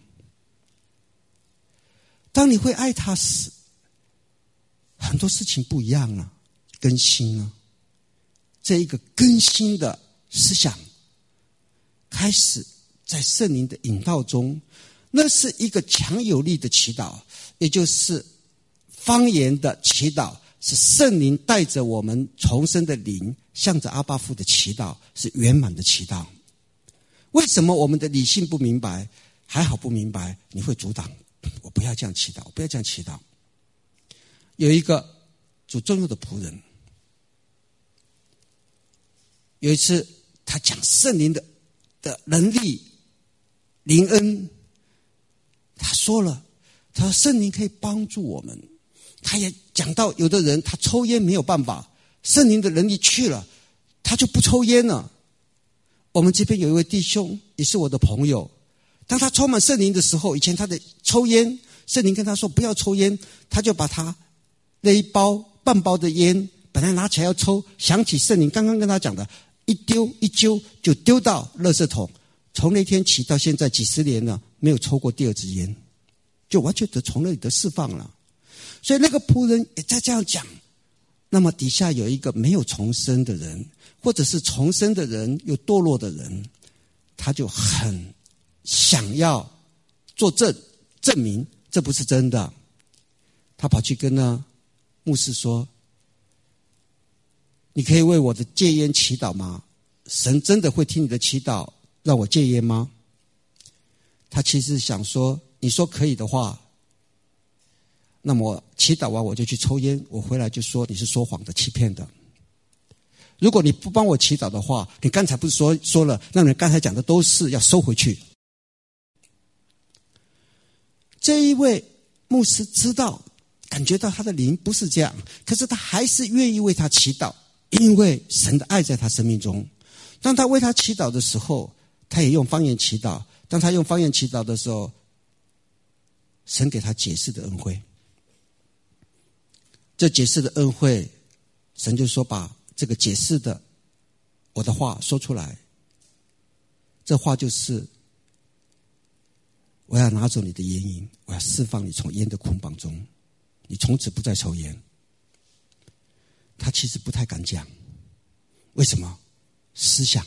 当你会爱他时，很多事情不一样了，更新了。这一个更新的思想开始在圣灵的引导中，那是一个强有力的祈祷，也就是方言的祈祷，是圣灵带着我们重生的灵，向着阿爸父的祈祷，是圆满的祈祷。为什么我们的理性不明白？还好不明白，你会阻挡。我不要这样祈祷，我不要这样祈祷。有一个主重用的仆人，有一次他讲圣灵的能力、灵恩，他说了，他说圣灵可以帮助我们。他也讲到有的人他抽烟没有办法，圣灵的能力去了，他就不抽烟了。我们这边有一位弟兄，也是我的朋友，当他充满圣灵的时候，以前他的抽烟，圣灵跟他说不要抽烟，他就把他那一包半包的烟本来拿起来要抽，想起圣灵刚刚跟他讲的，一丢一揪就丢到垃圾桶。从那天起到现在几十年了，没有抽过第2支烟，就完全从那里得释放了。所以那个仆人也在这样讲。那么底下有一个没有重生的人，或者是重生的人又堕落的人，他就很想要作证明这不是真的。他跑去跟牧师说， 你可以为我的戒烟祈祷吗？神真的会听你的祈祷，让我戒烟吗？他其实想说，你说可以的话，那么我祈祷完我就去抽烟，我回来就说你是说谎的、欺骗的。如果你不帮我祈祷的话，你刚才不是说了，那你刚才讲的都是要收回去。这一位牧师知道，感觉到他的灵不是这样，可是他还是愿意为他祈祷，因为神的爱在他生命中。当他为他祈祷的时候，他也用方言祈祷。当他用方言祈祷的时候，神给他解释的恩惠。这解释的恩惠，神就说把这个解释的我的话说出来。这话就是，我要拿走你的烟瘾，我要释放你从烟的捆绑中，你从此不再抽烟。他其实不太敢讲，为什么？思想，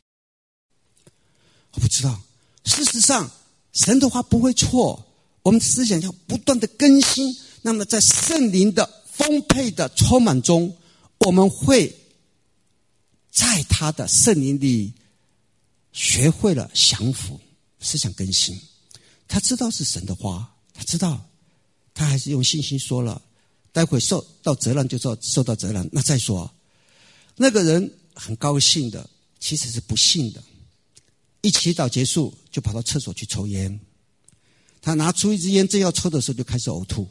我不知道。事实上，神的话不会错，我们的思想要不断的更新。那么在圣灵的丰沛的充满中，我们会在他的圣灵里学会了降服，思想更新。他知道是神的话，他知道，他还是用信心说了。待会受到责难就受到责难。那再说，那个人很高兴的，其实是不信的。一祈祷结束，就跑到厕所去抽烟。他拿出一支烟，正要抽的时候，就开始呕吐。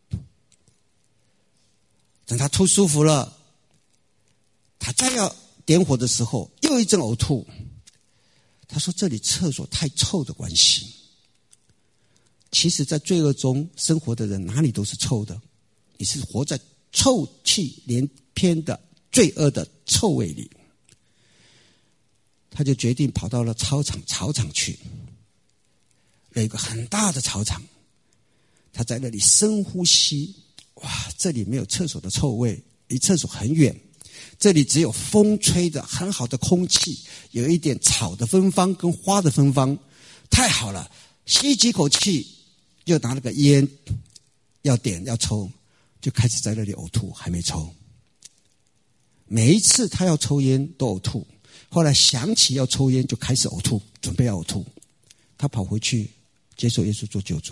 等他吐舒服了，他再要点火的时候，又一阵呕吐。他说：“这里厕所太臭的关系。”其实，在罪恶中生活的人，哪里都是臭的。你是活在臭气连篇的罪恶的臭味里。他就决定跑到了草场去，有一个很大的草场。他在那里深呼吸，哇，这里没有厕所的臭味，离厕所很远，这里只有风吹的很好的空气，有一点草的芬芳跟花的芬芳，太好了。吸几口气，就拿了个烟要点要抽，就开始在那里呕吐，还没抽。每一次他要抽烟都呕吐，后来想起要抽烟就开始呕吐，准备要呕吐。他跑回去接受耶稣做救主。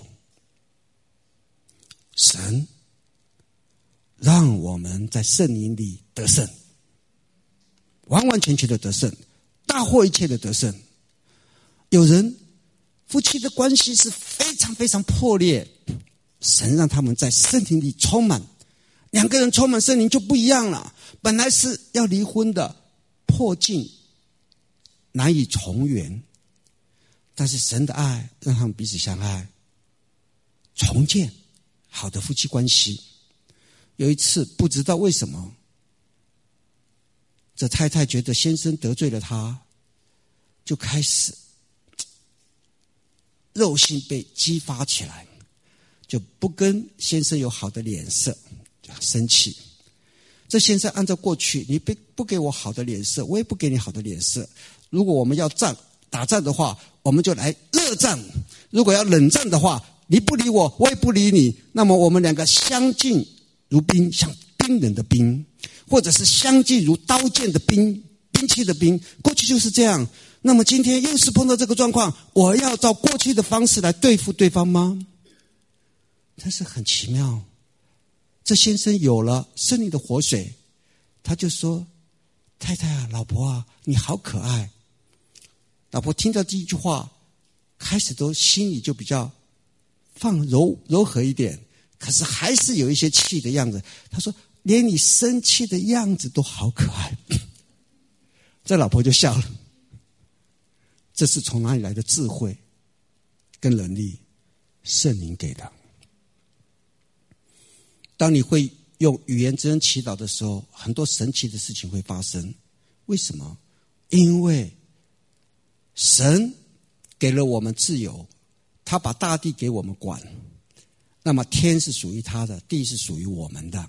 神让我们在圣灵里得胜，完完全全的得胜，大获一切的得胜。有人夫妻的关系是非常非常破裂，神让他们在圣灵里充满，两个人充满圣灵就不一样了。本来是要离婚的，破镜难以重圆，但是神的爱让他们彼此相爱，重建好的夫妻关系。有一次不知道为什么，这太太觉得先生得罪了她，就开始肉性被激发起来，就不跟先生有好的脸色，就很生气。这先生按照过去，你不给我好的脸色，我也不给你好的脸色。如果我们要打仗的话，我们就来热战；如果要冷战的话，你不理我，我也不理你，那么我们两个相敬如宾，像冰冷的冰，或者是相敬如刀剑的兵器的兵。过去就是这样。那么今天又是碰到这个状况，我要照过去的方式来对付对方吗？但是很奇妙，这先生有了圣灵的活水，他就说：“太太啊，老婆啊，你好可爱。”老婆听到第一句话，开始都心里就比较放柔和一点，可是还是有一些气的样子。他说：“连你生气的样子都好可爱。”这老婆就笑了。这是从哪里来的智慧跟能力？圣灵给的。当你会用语言之恩祈祷的时候，很多神奇的事情会发生。为什么？因为神给了我们自由，他把大地给我们管，那么天是属于他的，地是属于我们的，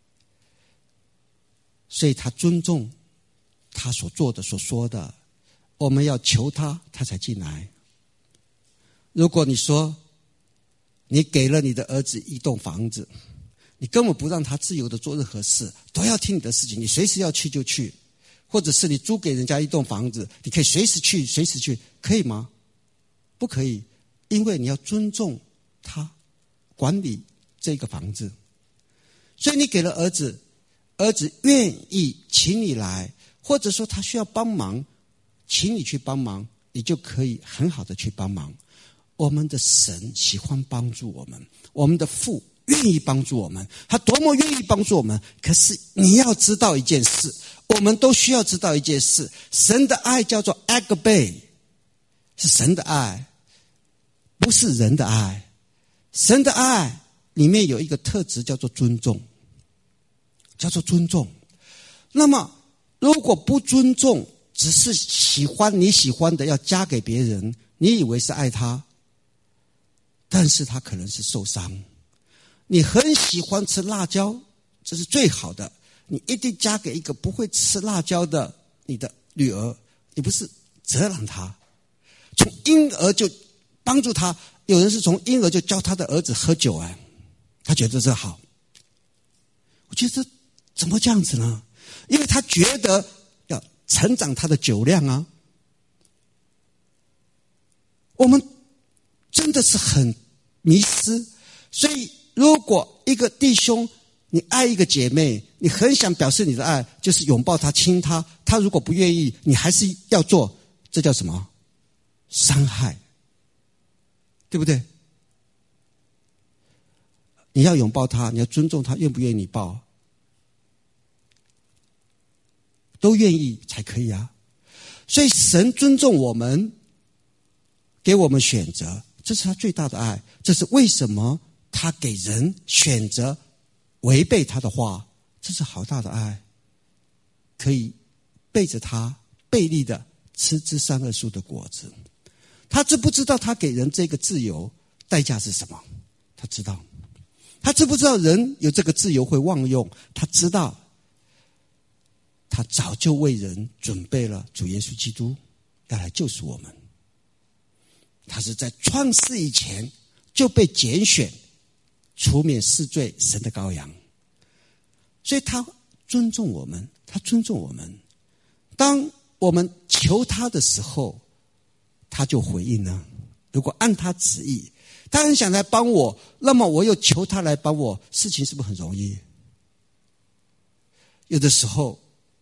所以他尊重他所做的所说的，我们要求他，他才进来。如果你说你给了你的儿子一栋房子， 你根本不让他自由的做任何事，都要听你的事情，你随时要去就去，或者是你租给人家一栋房子，你可以随时去随时去，可以吗？不可以，因为你要尊重他管理这个房子。所以你给了儿子，儿子愿意请你来，或者说他需要帮忙，请你去帮忙，你就可以很好的去帮忙。我们的神喜欢帮助我们，我们的父愿意帮助我们，他多么愿意帮助我们。可是你要知道一件事，我们都需要知道一件事，神的爱叫做 agape， 是神的爱，不是人的爱。神的爱里面有一个特质叫做尊重，叫做尊重。那么如果不尊重，只是喜欢你喜欢的要加给别人，你以为是爱他，但是他可能是受伤。你很喜欢吃辣椒，这是最好的，你一定加给一个不会吃辣椒的你的女儿，你不是责让他，从婴儿就帮助他。有人是从婴儿就教他的儿子喝酒，他觉得这好。我觉得怎么这样子呢？因为他觉得要成长他的酒量啊。我们真的是很迷失。所以如果一个弟兄你爱一个姐妹，你很想表示你的爱，就是拥抱她亲她，她如果不愿意，你还是要做，这叫什么？伤害，对不对？你要拥抱她，你要尊重她，愿不愿意你抱，都愿意才可以啊。所以神尊重我们，给我们选择，这是他最大的爱。这是为什么他给人选择违背他的话，这是好大的爱。可以背着他背利的吃枝善恶树的果子。他知不知道他给人这个自由代价是什么？他知道。他知不知道人有这个自由会妄用？他知道。他早就为人准备了主耶稣基督要来救赎我们。他是在创世以前就被拣选除免世罪神的羔羊，所以他尊重我们，他尊重我们。当我们求他的时候，他就回应了。如果按他旨意，他很想来帮我，那么我又求他来帮我，事情是不是很容易？有的时候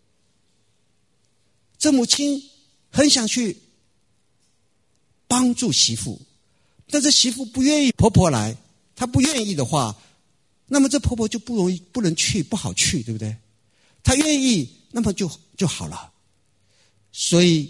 这母亲很想去帮助媳妇，但是媳妇不愿意婆婆来，她不愿意的话，那么这婆婆就不能去，不好去，对不对？她愿意，那么就好了。所以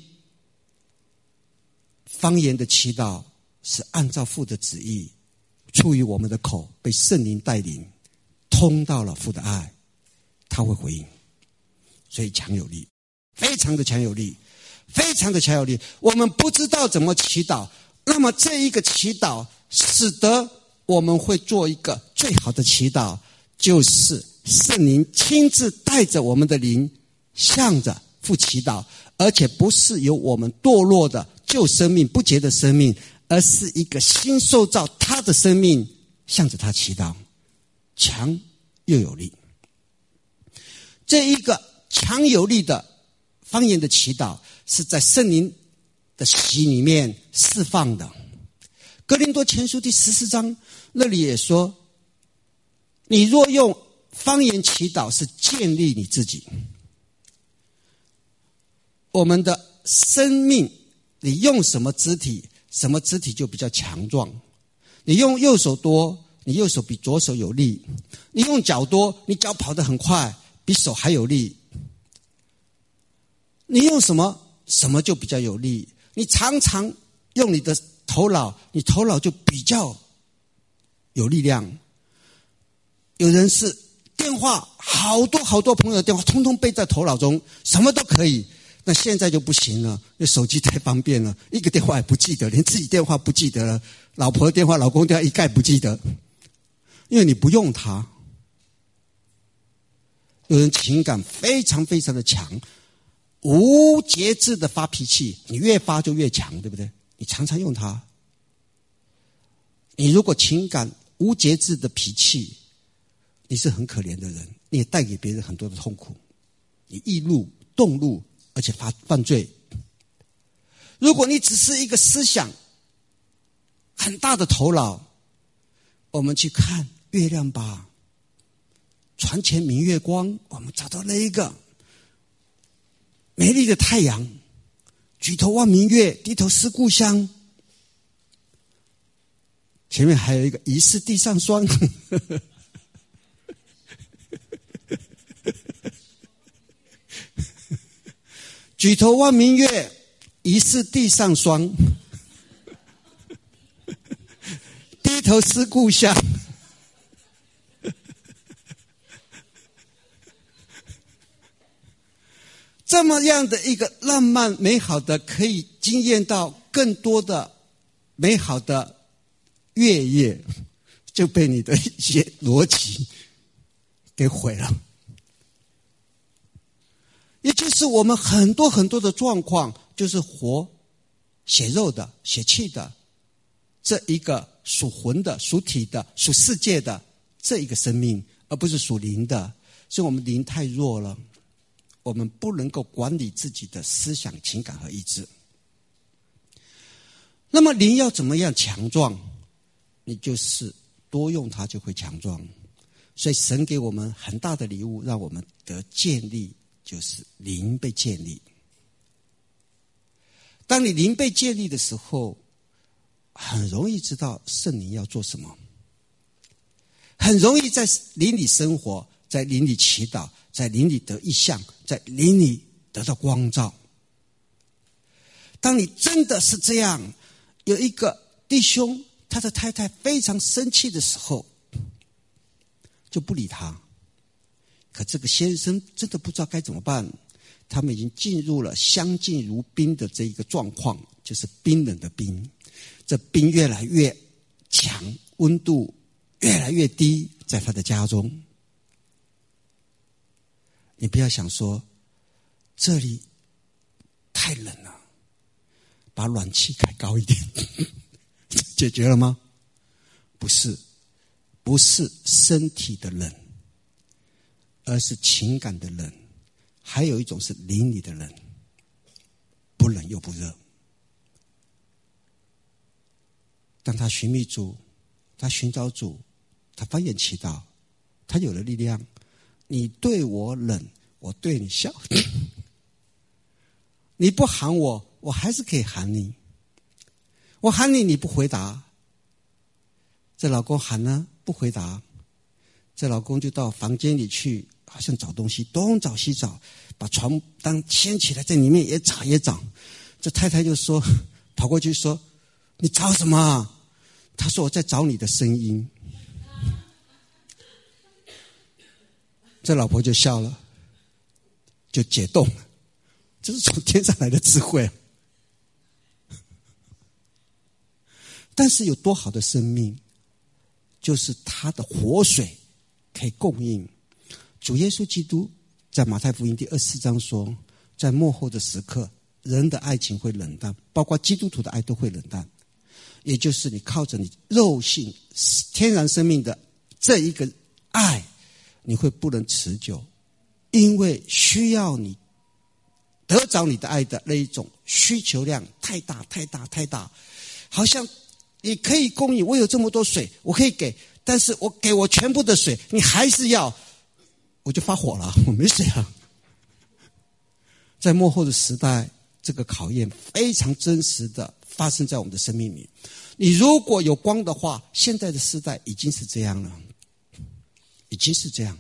方言的祈祷是按照父的旨意，出于我们的口，被圣灵带领，通到了父的爱，他会回应。所以强有力，非常的强有力，非常的强有力。我们不知道怎么祈祷，那么这一个祈祷使得我们会做一个最好的祈祷，就是圣灵亲自带着我们的灵向着父祈祷，而且不是由我们堕落的旧生命不洁的生命，而是一个新受造他的生命向着他祈祷，强又有力。这一个强有力的方言的祈祷是在圣灵的洗里面释放的。哥林多前书第14章那里也说，你若用方言祈祷是建立你自己。我们的生命，你用什么肢体，什么肢体就比较强壮。你用右手多，你右手比左手有力；你用脚多，你脚跑得很快，比手还有力。你用什么，什么就比较有力。你常常用你的头脑，你头脑就比较有力量。有人是电话，好多朋友的电话通通背在头脑中，什么都可以。那现在就不行了，因为手机太方便了，一个电话也不记得，连自己电话不记得了，老婆的电话、老公电话一概不记得，因为你不用它。有人情感非常非常的强，无节制的发脾气，你越发就越强，对不对？你常常用它。你如果情感无节制的脾气， 你是很可怜的人，你也带给别人很多的痛苦，你易怒、动怒，而且犯罪。如果你只是一个思想很大的头脑，我们去看月亮吧，船前明月光，我们找到了一个美丽的太阳，举头望明月，低头思故乡。前面还有一个疑是地上霜举头望明月，疑是地上霜，低头思故乡。这么样的一个浪漫美好的，可以惊艳到更多的美好的月夜，就被你的一些逻辑给毁了。也就是我们很多很多的状况，就是活血肉的、血气的，这一个属魂的、属体的、属世界的这一个生命，而不是属灵的。所以我们灵太弱了，我们不能够管理自己的思想、情感和意志。那么灵要怎么样强壮？你就是多用它就会强壮。所以神给我们很大的礼物，让我们得建立，就是灵被建立。当你灵被建立的时候，很容易知道圣灵要做什么，很容易在灵里生活，在灵里祈祷，在灵里得异象，在灵里得到光照。当你真的是这样，有一个弟兄他的太太非常生气的时候，就不理他。可这个先生真的不知道该怎么办，他们已经进入了相敬如宾的这一个状况，就是冰冷的冰。这冰越来越强，温度越来越低，在他的家中。你不要想说这里太冷了，把暖气开高一点解决了吗？不是，不是身体的冷，而是情感的冷。还有一种是灵里的冷，不冷又不热。当他寻觅主，他寻找主，他方言祈祷，他有了力量。你对我冷，我对你笑你不喊我，我还是可以喊你。我喊你，你不回答。这老公喊了，不回答。这老公就到房间里去，好像找东西，东找西找，把床单掀起来，在里面也找也找。这太太就说，跑过去说：“你找什么啊？”他说：“我在找你的声音。”这老婆就笑了，就解冻了。这是从天上来的智慧。但是有多好的生命，就是他的活水可以供应。主耶稣基督在马太福音第24章说，在末后的时刻，人的爱情会冷淡，包括基督徒的爱都会冷淡。也就是你靠着你肉性天然生命的这一个爱，你会不能持久，因为需要你得着你的爱的那一种需求量太大太大太大。好像你可以供应，我有这么多水我可以给，但是我给我全部的水你还是要，我就发火了，我没水啊。在末后的时代，这个考验非常真实的发生在我们的生命里。你如果有光的话，现在的时代已经是这样了，已经是这样。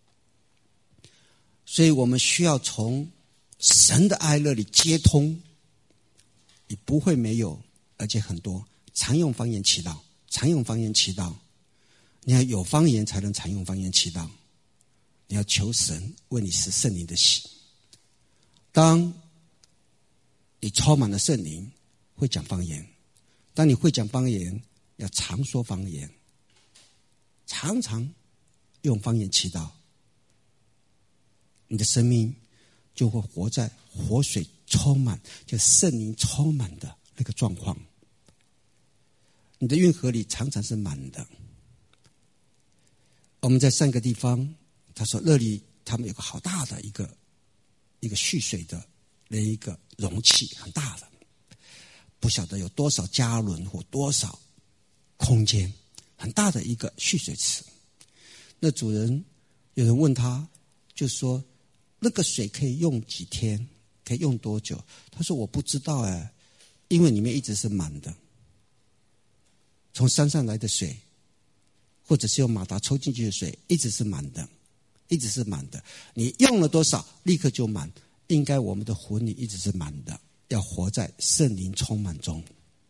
所以我们需要从神的爱乐里接通，你不会没有，而且很多。常用方言祈祷，常用方言祈祷。你要有方言才能常用方言祈祷。你要求神为你施圣灵的洗。当你充满了圣灵，会讲方言。当你会讲方言，要常说方言，常常用方言祈祷，你的生命就会活在活水充满，就圣灵充满的那个状况。你的运河里常常是满的。 我们在3个地方，他说那里他们有个好大的一个蓄水的那一个容器，很大的，不晓得有多少加仑或多少空间，很大的一个蓄水池。那主人有人问他，就说那个水可以用几天，可以用多久？他说我不知道因为里面一直是满的，从山上来的水或者是用马达抽进去的水一直是满的，一直是满的，你用了多少立刻就满。应该我们的魂里一直是满的，要活在圣灵充满中。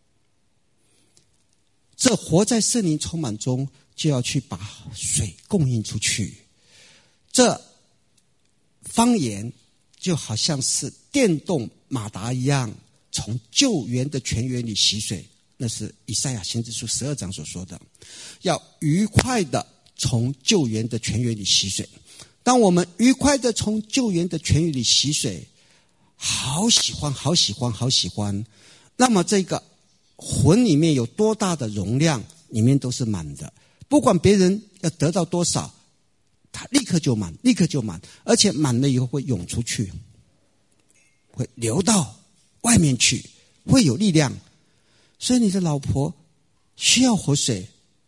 这活在圣灵充满中，就要去把水供应出去。这方言就好像是电动马达一样，从救援的泉源里洗水。那是以赛亚先知书12章所说的，要愉快的从救援的泉源里洗水。当我们愉快的从救援的泉源里洗水，好喜欢好喜欢好喜欢，那么这个魂里面有多大的容量，里面都是满的，不管别人要得到多少，它立刻就满，立刻就满，而且满了以后会涌出去，会流到外面去，会有力量。所以你的老婆需要活水，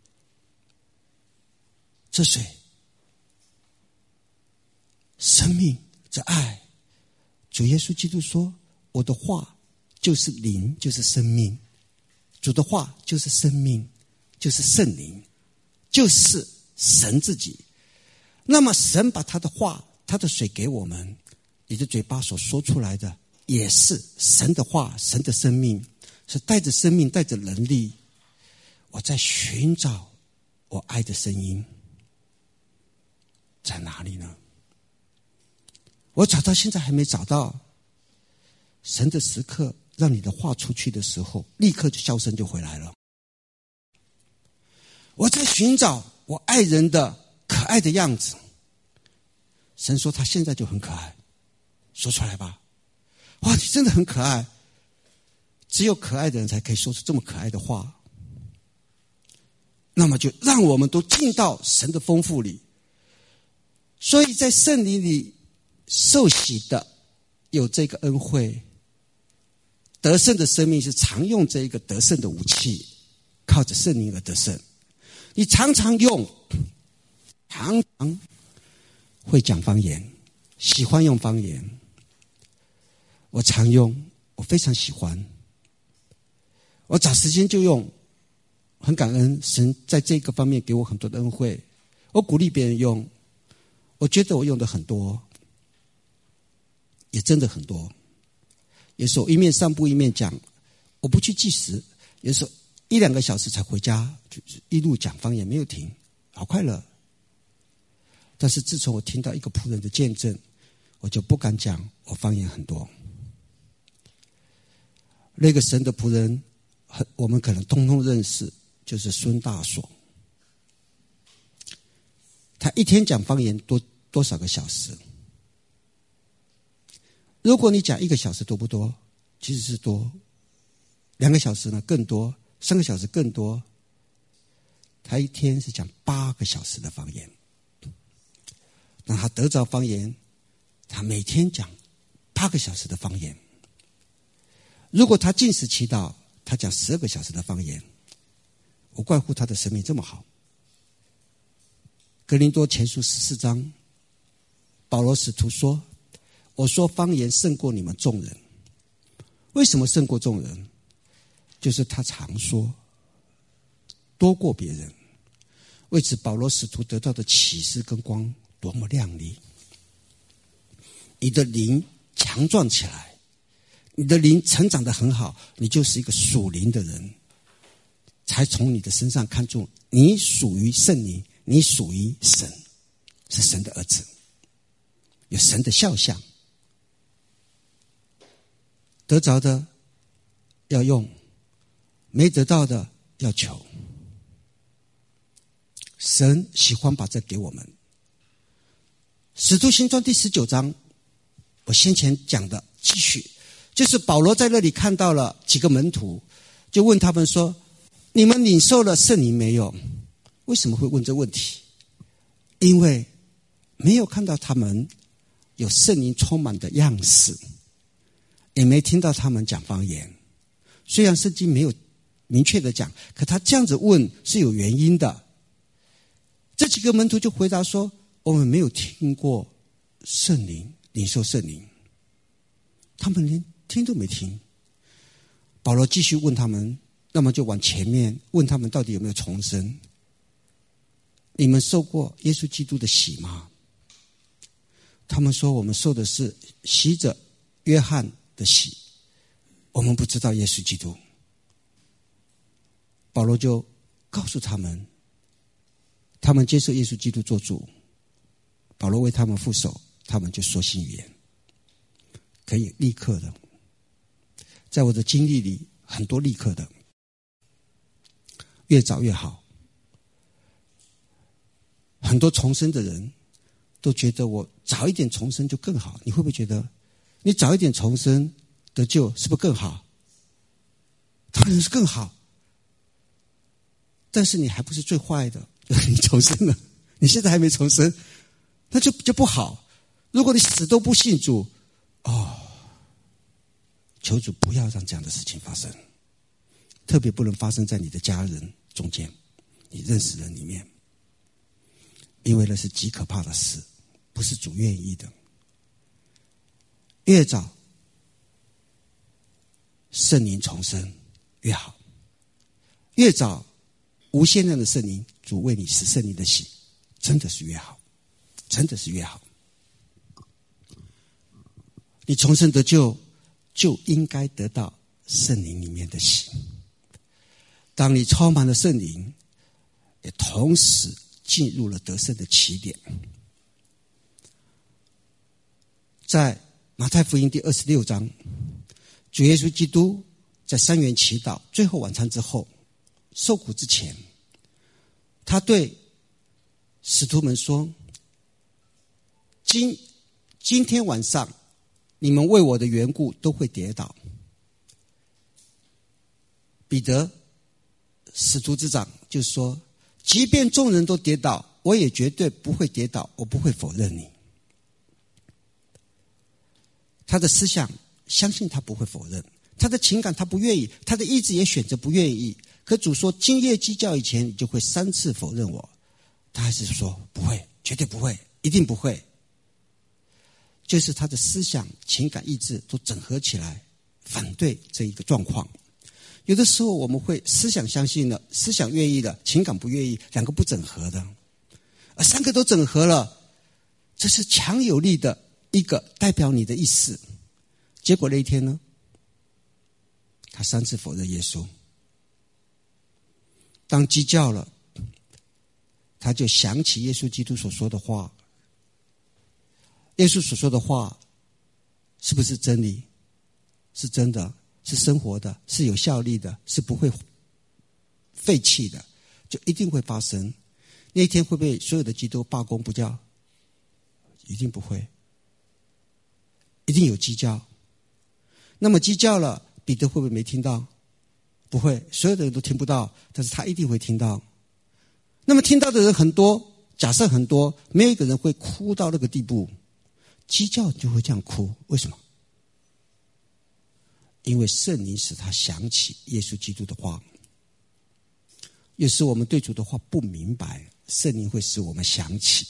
这水生命，这爱。主耶稣基督说，我的话就是灵，就是生命。主的话就是生命，就是圣灵，就是神自己。那么神把他的话，他的水给我们，你的嘴巴所说出来的也是神的话，神的生命，是带着生命，带着能力。我在寻找我爱的声音在哪里呢？我找到现在还没找到。神的时刻让你的话出去的时候，立刻就笑声就回来了。我在寻找我爱人的可爱的样子，神说他现在就很可爱，说出来吧。哇，你真的很可爱。只有可爱的人才可以说出这么可爱的话。那么就让我们都进到神的丰富里。所以在圣灵里受洗的有这个恩惠，得胜的生命是常用这一个得胜的武器，靠着圣灵而得胜。你常常用，常常会讲方言，喜欢用方言。我常用，我非常喜欢，我找时间就用，很感恩神在这个方面给我很多的恩惠。我鼓励别人用，我觉得我用的很多，也真的很多。有时候一面散步一面讲，我不去计时，有时候1-2个小时才回家，就是一路讲方言没有停，好快乐。但是自从我听到一个仆人的见证，我就不敢讲我方言很多。那个神的仆人我们可能通通认识，就是孙大所。他一天讲方言多少个小时？如果你讲1个小时多不多？其实是多。2个小时呢更多，3个小时更多。他一天是讲8个小时的方言。让他得着方言，他每天讲8个小时的方言。如果他禁食祈祷，他讲12个小时的方言。我怪乎他的生命这么好。哥林多前书14章，保罗使徒说，我说方言胜过你们众人。为什么胜过众人？就是他常说，多过别人。为此保罗使徒得到的启示跟光多么亮丽。你的灵强壮起来，你的灵成长得很好，你就是一个属灵的人，才从你的身上看出你属于圣灵，你属于神，是神的儿子，有神的肖像。得着的要用，没得到的要求。神喜欢把这给我们。使徒行传第19章，我先前讲的继续，就是保罗在那里看到了几个门徒，就问他们说，你们领受了圣灵没有？为什么会问这问题？ 因为没有看到他们有圣灵充满的样式，也没听到他们讲方言。虽然圣经没有明确的讲，可他这样子问是有原因的。这几个门徒就回答说，我们没有听过圣灵，领受圣灵。他们连听都没听。保罗继续问他们，那么就往前面问他们到底有没有重生。你们受过耶稣基督的洗吗？他们说，我们受的是洗者约翰的洗，我们不知道耶稣基督。保罗就告诉他们，他们接受耶稣基督做主，保罗为他们负手，他们就说新语言，可以立刻的。在我的经历里，很多立刻的，越早越好。很多重生的人都觉得我早一点重生就更好。你会不会觉得你早一点重生得救是不是更好？当然是更好，但是你还不是最坏的。你重生了，你现在还没重生，那就不好。如果你死都不信主，求主不要让这样的事情发生，特别不能发生在你的家人中间，你认识人里面，因为那是极可怕的事，不是主愿意的。越早圣灵重生越好，越早无限量的圣灵，主为你使圣灵的洗，真的是越好，真的是越好。你重生得救，就应该得到圣灵里面的洗。当你充满了圣灵，也同时进入了得胜的起点。在马太福音第26章，主耶稣基督在3元祈祷最后晚餐之后，受苦之前，他对使徒们说，今天晚上你们为我的缘故都会跌倒。彼得使徒之长就说，即便众人都跌倒，我也绝对不会跌倒，我不会否认你。他的思想相信他不会否认，他的情感他不愿意，他的意志也选择不愿意。可主说，今夜鸡叫以前你就会3次否认我。他还是说不会，绝对不会，一定不会。就是他的思想、情感、意志都整合起来反对这一个状况。有的时候我们会思想相信了，思想愿意了，情感不愿意，两个不整合的。而3个都整合了，这是强有力的一个代表你的意思。结果那一天呢，他3次否认耶稣。当鸡叫了，他就想起耶稣基督所说的话。耶稣所说的话是不是真理？是真的，是生活的，是有效力的，是不会废弃的，就一定会发生。那一天会被所有的基督罢工不叫？一定不会，一定有鸡叫。那么鸡叫了，彼得会不会没听到？不会，所有的人都听不到，但是他一定会听到。那么听到的人很多，假设很多，没有一个人会哭到那个地步。鸡叫就会这样哭，为什么？因为圣灵使他想起耶稣基督的话。有时我们对主的话不明白，圣灵会使我们想起。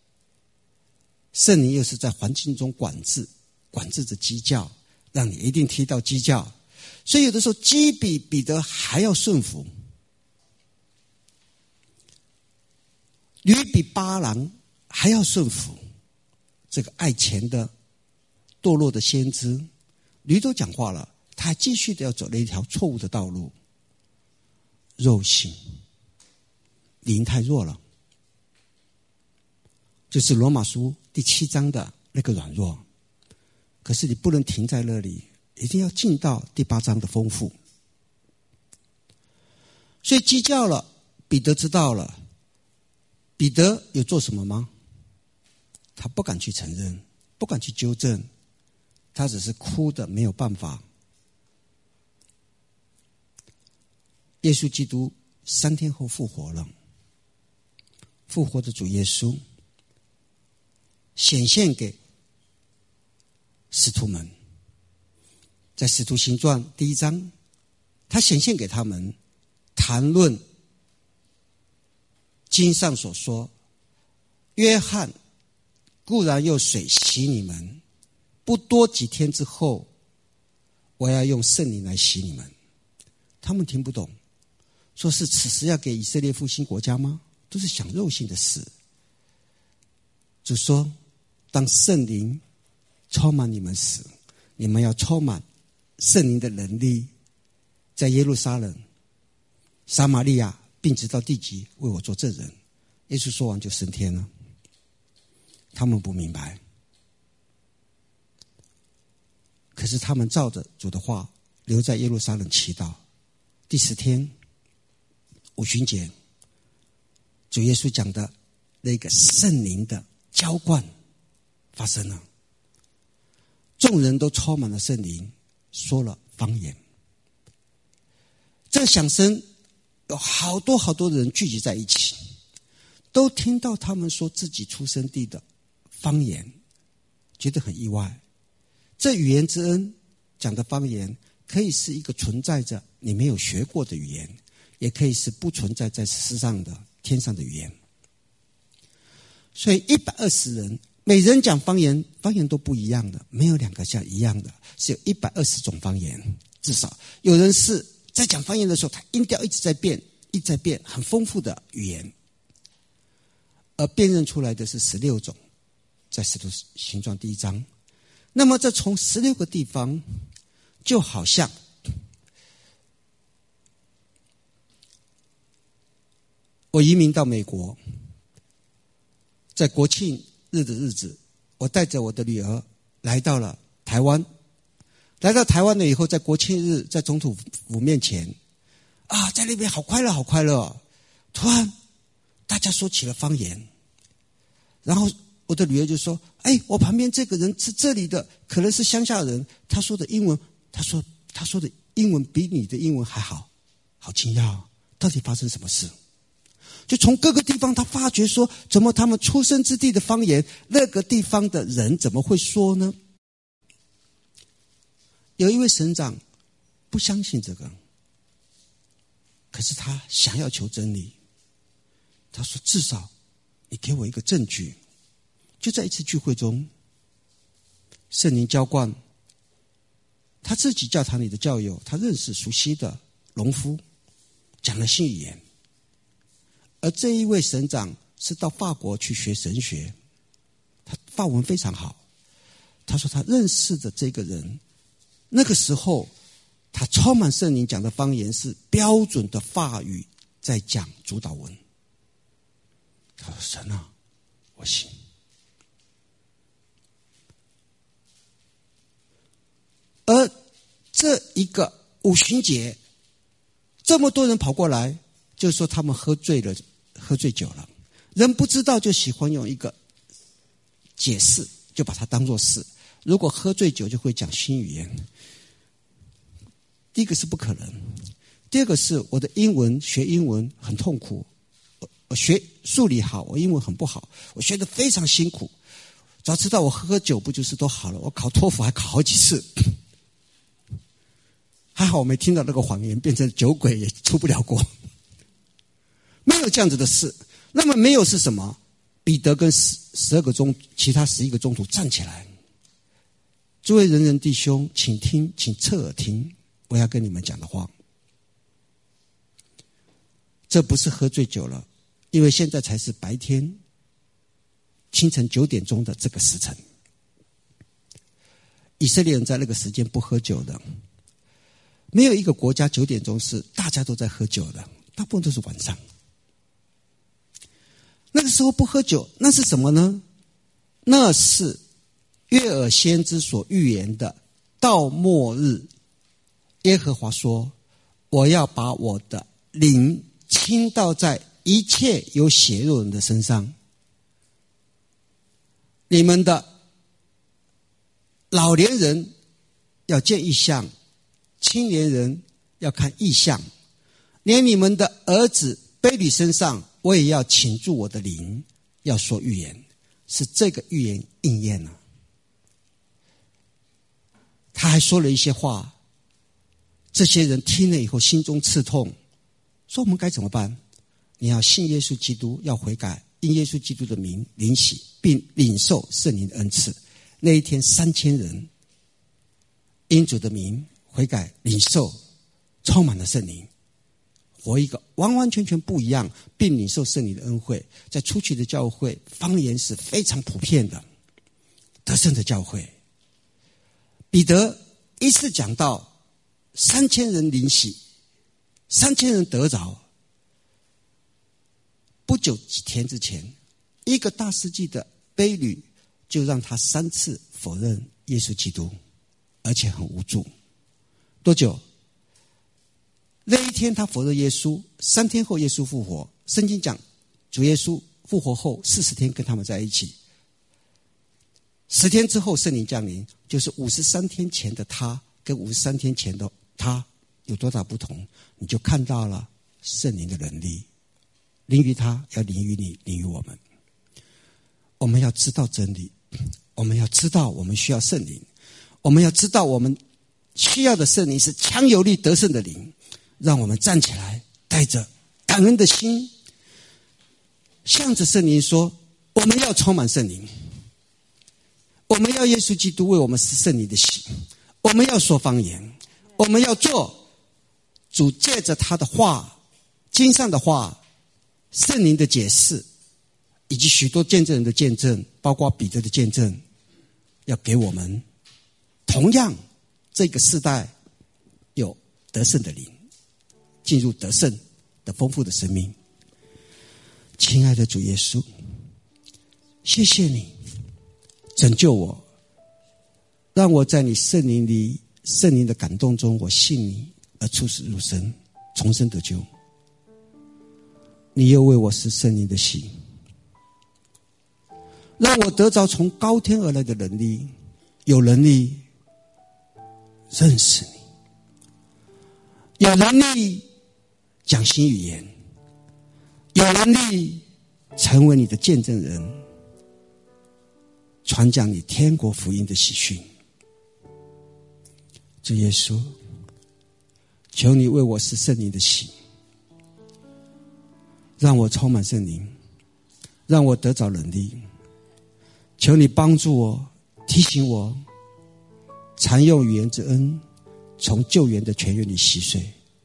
圣灵又是在环境中管制着鸡叫，让你一定听到鸡叫。所以有的时候鸡比彼得还要顺服，驴比巴郎还要顺服。这个爱钱的堕落的先知，驴都讲话了，他还继续的要走了一条错误的道路。肉性，灵太弱了，就是罗马书第7章的那个软弱。可是你不能停在那里，一定要进到第8章的丰富。所以鸡叫了，彼得知道了。彼得有做什么吗？他不敢去承认，不敢去纠正，他只是哭的没有办法。耶稣基督3天后复活了，复活的主耶稣显现给使徒们。在使徒行传1章，他显现给他们，谈论经上所说，约翰固然用水洗你们，不多几天之后，我要用圣灵来洗你们。他们听不懂，说是此时要给以色列复兴国家吗？都是想肉性的事。就说当圣灵充满你们时，你们要充满圣灵的能力，在耶路撒冷、撒玛利亚并直到地极为我做证人。耶稣说完就升天了。他们不明白，可是他们照着主的话留在耶路撒冷祈祷。第10天五旬节，主耶稣讲的那个圣灵的浇灌发生了，众人都充满了圣灵，说了方言。这响声有好多好多的人聚集在一起，都听到他们说自己出生地的方言，觉得很意外。这语言之恩讲的方言，可以是一个存在着你没有学过的语言，也可以是不存在在世上的天上的语言。所以120人每人讲方言，方言都不一样的，没有2个像一样的，是有120种方言。至少有人是在讲方言的时候，他音调一直在变，一直在变，很丰富的语言。而辨认出来的是16种，在使徒行传1章。那么这从16个地方，就好像我移民到美国，在国庆日的日子，我带着我的女儿来到了台湾。来到台湾了以后，在国庆日，在总统府面前在那边好快乐好快乐。突然大家说起了方言，然后我的女儿就说，我旁边这个人是这里的，可能是乡下人，他说的英文，他说的英文比你的英文还好。好惊讶到底发生什么事？就从各个地方他发觉说，怎么他们出生之地的方言，那个地方的人怎么会说呢？有一位省长不相信这个，可是他想要求真理。他说至少你给我一个证据。就在一次聚会中，圣灵浇灌他自己教堂里的教友，他认识熟悉的农夫，讲了新语言。而这一位省长是到法国去学神学，他法文非常好。他说他认识的这个人，那个时候他充满圣灵讲的方言是标准的法语在讲主导文。他说神啊，我信。而这一个五旬节，这么多人跑过来，就是说他们喝醉酒了。人不知道就喜欢用一个解释，就把它当作是。如果喝醉酒就会讲新语言，第一个是不可能。第二个是我的学英文很痛苦，我学数理好，我英文很不好，我学得非常辛苦。早知道我喝酒不就是都好了，我考托福还考好几次。还好我没听到那个谎言，变成酒鬼也出不了国。没有这样子的事。那么没有是什么？彼得跟其他11个宗徒站起来，诸位仁人弟兄，请听，请侧耳听，我要跟你们讲的话。这不是喝醉酒了，因为现在才是白天清晨9点钟的这个时辰。以色列人在那个时间不喝酒的，没有一个国家9点钟是大家都在喝酒的，大部分都是晚上。那个时候不喝酒，那是什么呢？那是约珥先知所预言的到末日，耶和华说，我要把我的灵倾倒在一切有血肉人的身上，你们的老年人要见异象，青年人要看异象，连你们的儿子婢女身上我也要倾注我的灵，要说预言。 使这个预言应验了。他还说了一些话，这些人听了以后心中刺痛，说我们该怎么办？你要信耶稣基督，要悔改，因耶稣基督的名领洗，并领受圣灵的恩赐。那一天3000人因主的名悔改领受，充满了圣灵，活一个完完全全不一样，并领受圣灵的恩惠。在初期的教会，方言是非常普遍的，得胜的教会。彼得一次讲到3000人领洗，3000人得着。不久几天之前，一个大世纪的卑旅就让他3次否认耶稣基督，而且很无助。多久？那一天他否认耶稣，3天后耶稣复活。圣经讲主耶稣复活后40天跟他们在一起，10天之后圣灵降临，就是53天前的他跟53天前的他有多大不同，你就看到了圣灵的能力，临于他，要临于你，临于我们。我们要知道真理，我们要知道我们需要圣灵，我们要知道我们需要的圣灵是强有力得胜的灵。让我们站起来，带着感恩的心，向着圣灵说，我们要充满圣灵，我们要耶稣基督为我们施圣灵的洗，我们要说方言，我们要做主借着他的话，经上的话，圣灵的解释，以及许多见证人的见证，包括彼得的见证，要给我们同样这个世代有得胜的灵，进入得胜的丰富的生命。亲爱的主耶稣，谢谢你拯救我，让我在你圣灵里，圣灵的感动中，我信你而出死入生，重生得救。你又为我施圣灵的洗，让我得着从高天而来的能力，有能力认识你，有能力讲新语言，有能力成为你的见证人，传讲你天国福音的喜讯。主耶稣，求你为我施圣灵的洗，让我充满圣灵，让我得着能力。求你帮助我，提醒我，常用语言之恩，从救援的泉源里洗水。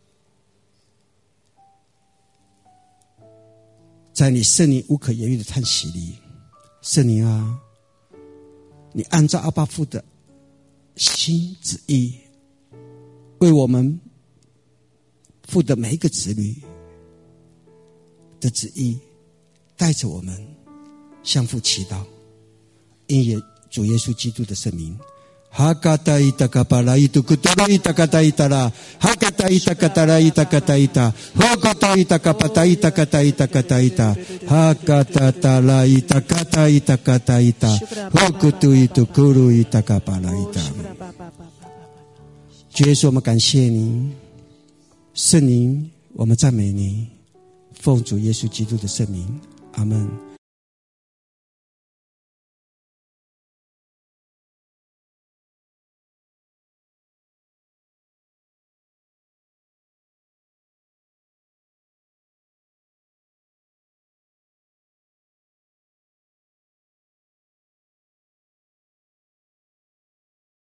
在你圣灵无可言喻的叹息里，圣灵啊，你按照阿爸父的心旨意，为我们父的每一个子女的旨意，带着我们相互祈祷，因主耶稣基督的圣名。哈嘎达伊达嘎巴拉伊杜古多拉伊达嘎达伊达拉，哈嘎达伊达嘎达拉伊达嘎达伊达，哈嘎达伊达嘎巴达伊达嘎达伊达嘎达伊达，哈嘎达达拉伊达嘎达伊达嘎达伊达，哈古杜伊杜古鲁伊达嘎巴拉伊达。主耶稣，我们感谢你，圣灵，我们赞美你，奉主耶稣基督的圣名，阿们。